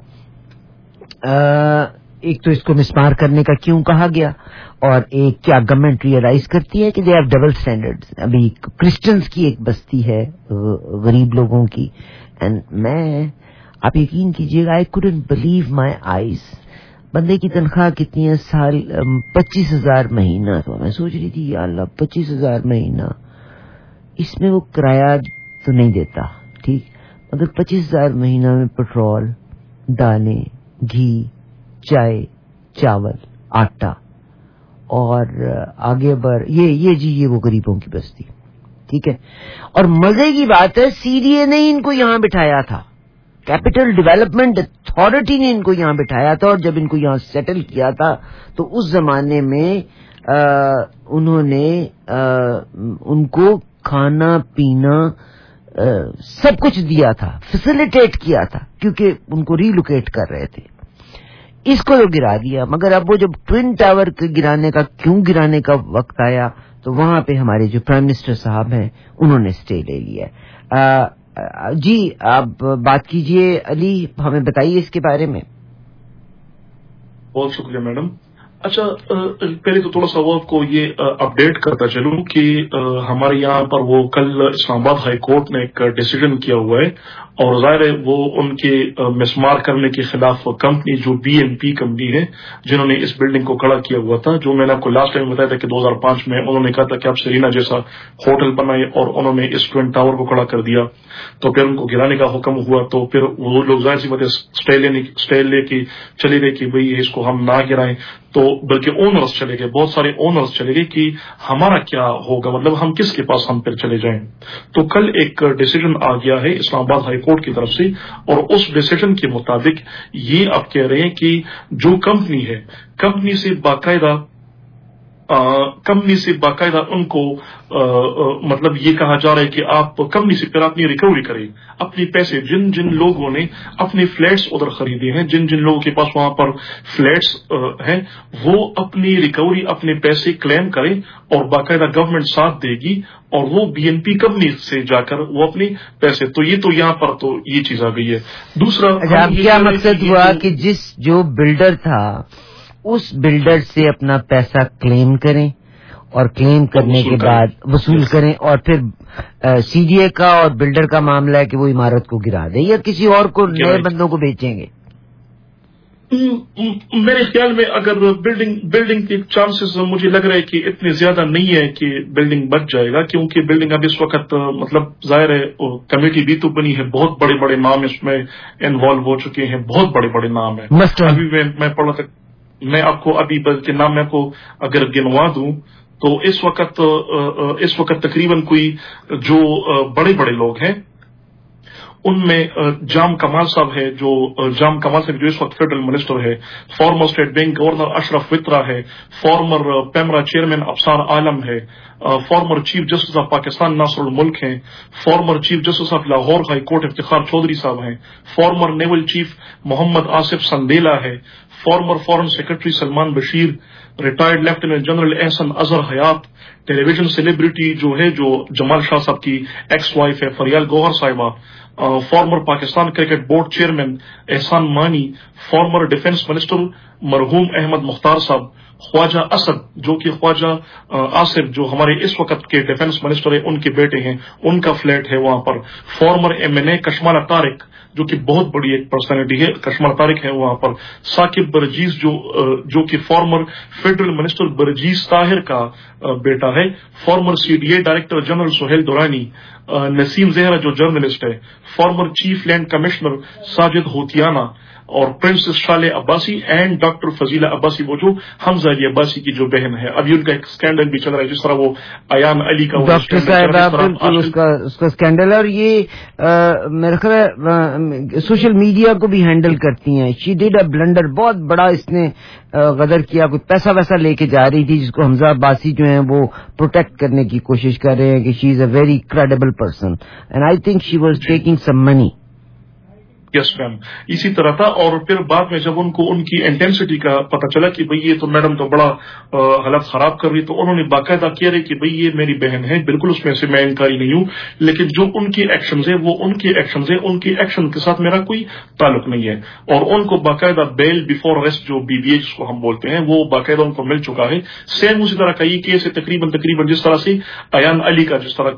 ایک تو اس کو مسمار کرنے کا کیوں کہا گیا, اور ایک کیا گورنمنٹ ریئلائز کرتی ہے کہ دے ہیو ڈبل سٹینڈرڈ. ابھی کرسچنز کی ایک بستی ہے غریب لوگوں کی, اینڈ میں آپ یقین کیجیے گا I couldn't believe my eyes. بندے کی تنخواہ کتنی ہے سال پچیس ہزار مہینہ. تو میں سوچ رہی تھی یا اللہ پچیس ہزار مہینہ, اس میں وہ کرایہ تو نہیں دیتا ٹھیک, مگر پچیس ہزار مہینہ میں پیٹرول, دالیں, گھی, چائے, چاول, آٹا, اور آگے بڑھ یہ یہ جی یہ وہ غریبوں کی بستی ٹھیک ہے. اور مزے کی بات ہے سی ڈی اے نے ان کو یہاں بٹھایا تھا, کیپٹل ڈیولپمنٹ اتھارٹی نے ان کو یہاں بٹھایا تھا, اور جب ان کو یہاں سیٹل کیا تھا تو اس زمانے میں آ, انہوں نے آ, ان کو کھانا پینا آ, سب کچھ دیا تھا, فیسیلیٹیٹ کیا تھا, کیونکہ ان کو ریلوکیٹ کر رہے تھے. اس کو تو گرا دیا, مگر اب وہ جب ٹوئن ٹاور کے گرانے کا کیوں گرانے کا وقت آیا تو وہاں پہ ہمارے جو پرائم منسٹر صاحب ہیں انہوں نے اسٹے لے لیا. جی آپ بات کیجئے علی, ہمیں بتائیے اس کے بارے میں. بہت شکریہ میڈم. اچھا پہلے تو تھوڑا سا وہ آپ کو یہ اپڈیٹ کرتا چلوں کہ ہمارے یہاں پر وہ کل اسلام آباد ہائی کورٹ نے ایک ڈیسیژن کیا ہوا ہے, اور ظاہر ہے وہ ان کے مسمار کرنے کے خلاف کمپنی جو بی این پی کمپنی ہے جنہوں نے اس بلڈنگ کو کھڑا کیا ہوا تھا, جو میں نے آپ کو لاسٹ ٹائم بتایا تھا کہ دو ہزار پانچ میں انہوں نے کہا تھا کہ آپ سرینا جیسا ہوٹل بنائے, اور انہوں نے اس ٹوئن ٹاور کو کھڑا کر دیا. تو پھر ان کو گرانے کا حکم ہوا, تو پھر وہ لوگ ظاہر سی بات ہے اسٹے لینے اسٹے لے کے چلے گئے کہ بھئی اس کو ہم نہ گرائیں, تو بلکہ اونرز چلے گئے, بہت سارے اونرز چلے گئے کہ ہمارا کیا ہوگا, مطلب ہم کس کے پاس ہم پھر چلے جائیں. تو کل ایک ڈیسیژن آ گیا ہے اسلام آباد ہائی کورٹ کی طرف سے, اور اس ڈیسیژن کے مطابق یہ آپ کہہ رہے ہیں کہ جو کمپنی ہے کمپنی سے باقاعدہ کمپنی سے باقاعدہ ان کو آ, آ, مطلب یہ کہا جا رہا ہے کہ آپ کمپنی سے پھر اپنی ریکوری کریں اپنے پیسے. جن جن لوگوں نے اپنے فلیٹس ادھر خریدے ہیں, جن جن لوگوں کے پاس وہاں پر فلیٹس ہیں, وہ اپنی ریکوری اپنے پیسے کلیم کریں, اور باقاعدہ گورنمنٹ ساتھ دے گی, اور وہ بی این پی کمپنی سے جا کر وہ اپنے پیسے. تو یہ تو یہاں پر تو یہ چیز آ گئی ہے. دوسرا کیا مقصد ہوا کہ جس جو بلڈر تھا اس بلڈر سے اپنا پیسہ کلیم کریں, اور کلیم کرنے کے بعد وصول کریں, اور پھر سی ڈی اے کا اور بلڈر کا معاملہ ہے کہ وہ عمارت کو گرا دیں یا کسی اور کو نئے بندوں کو بیچیں گے. میرے خیال میں اگر بلڈنگ بلڈنگ کے چانسز مجھے لگ رہا ہے کہ اتنے زیادہ نہیں ہے کہ بلڈنگ بچ جائے گا, کیونکہ بلڈنگ اب اس وقت مطلب ظاہر ہے کمیٹی بھی تو بنی ہے, بہت بڑے بڑے نام اس میں انوالو ہو چکے ہیں, بہت بڑے بڑے نام ہیں. ابھی میں پڑھ رہا تھا, میں آپ کو ابھی بلکہ نام میں آپ کو اگر گنوا دوں تو اس وقت اس وقت تقریباً کوئی جو بڑے بڑے لوگ ہیں ان میں جام کمال صاحب ہے جو جام کمال صاحب جو اس وقت فیڈرل منسٹر ہے، former State Bank governor Ashraf Wathra ہے، فارمر پیمرا چیئرمین ابصار عالم ہے، former chief justice of Pakistan Nasir ul-Mulk ہیں، former chief justice of Lahore high court Iftikhar Chaudhry sahib ہیں، former naval chief Muhammad Asif Sandila ہے، former foreign secretary Salman Bashir, retired lieutenant general Ahsan Azhar Hayat, ٹیلی ویژن سیلیبریٹی جو ہے جو جمال شاہ صاحب کی ایکس وائف ہے Faryal Gohar sahiba, former Pakistan cricket board chairman Ehsan Mani, former defence minister مرحوم احمد مختار صاحب، خواجہ اسد جو کہ خواجہ آصف جو ہمارے اس وقت کے ڈیفنس منسٹر ہیں ان کے بیٹے ہیں، ان کا فلیٹ ہے وہاں پر، former M N A Kashmala Tariq جو کہ بہت بڑی ایک پرسنالٹی ہے، کشمالہ طارق ہے وہاں پر، ثاقب برجیز جو جو کہ former federal minister Barjees Tahir کا بیٹا ہے، former C D A director general Sohail Durrani, Naseem Zehra جو جرنلسٹ ہے، former chief land commissioner Sajid Hotiana, اور princess Shalay Abbasi and doctor Fazila Abbasi وہ جو حمزہ علی عباسی کی جو بہن ہے. ابھی ان کا ایک اسکینڈل بھی چل رہا ہے جس طرح وہ ایان علی کا ڈاکٹر صاحب بالکل اس کا اس کا اسکینڈل ہے، اور یہ میرے خیال سوشل میڈیا کو بھی ہینڈل کرتی ہیں. شی ڈیڈ اے بلنڈر، بہت بڑا اس نے غدر کیا، کوئی پیسہ ویسا لے کے جا رہی تھی جس کو حمزہ عباسی جو ہیں وہ پروٹیکٹ کرنے کی کوشش کر رہے ہیں کہ she is a very credible person and I think she was taking some money. Yes ma'am اسی طرح تھا. اور پھر بعد میں جب ان کو ان کی انٹینسٹی کا پتہ چلا کہ بھئی یہ تو میڈم تو بڑا حالت خراب کر رہی، تو انہوں نے باقاعدہ کیا رہے کہ بھئی یہ میری بہن ہے، بالکل اس میں سے میں انکاری نہیں ہوں، لیکن جو ان کی ایکشنز ہیں وہ ان کی ایکشنز ہیں، ان کی ایکشن کے ساتھ میرا کوئی تعلق نہیں ہے. اور ان کو باقاعدہ بیل بیفور اریسٹ جو بی بی ایچ کو ہم بولتے ہیں وہ باقاعدہ ان کو مل چکا ہے. سیم اسی طرح کا یہ کیس ہے تقریباً تقریباً جس طرح سے ایان علی کا جس طرح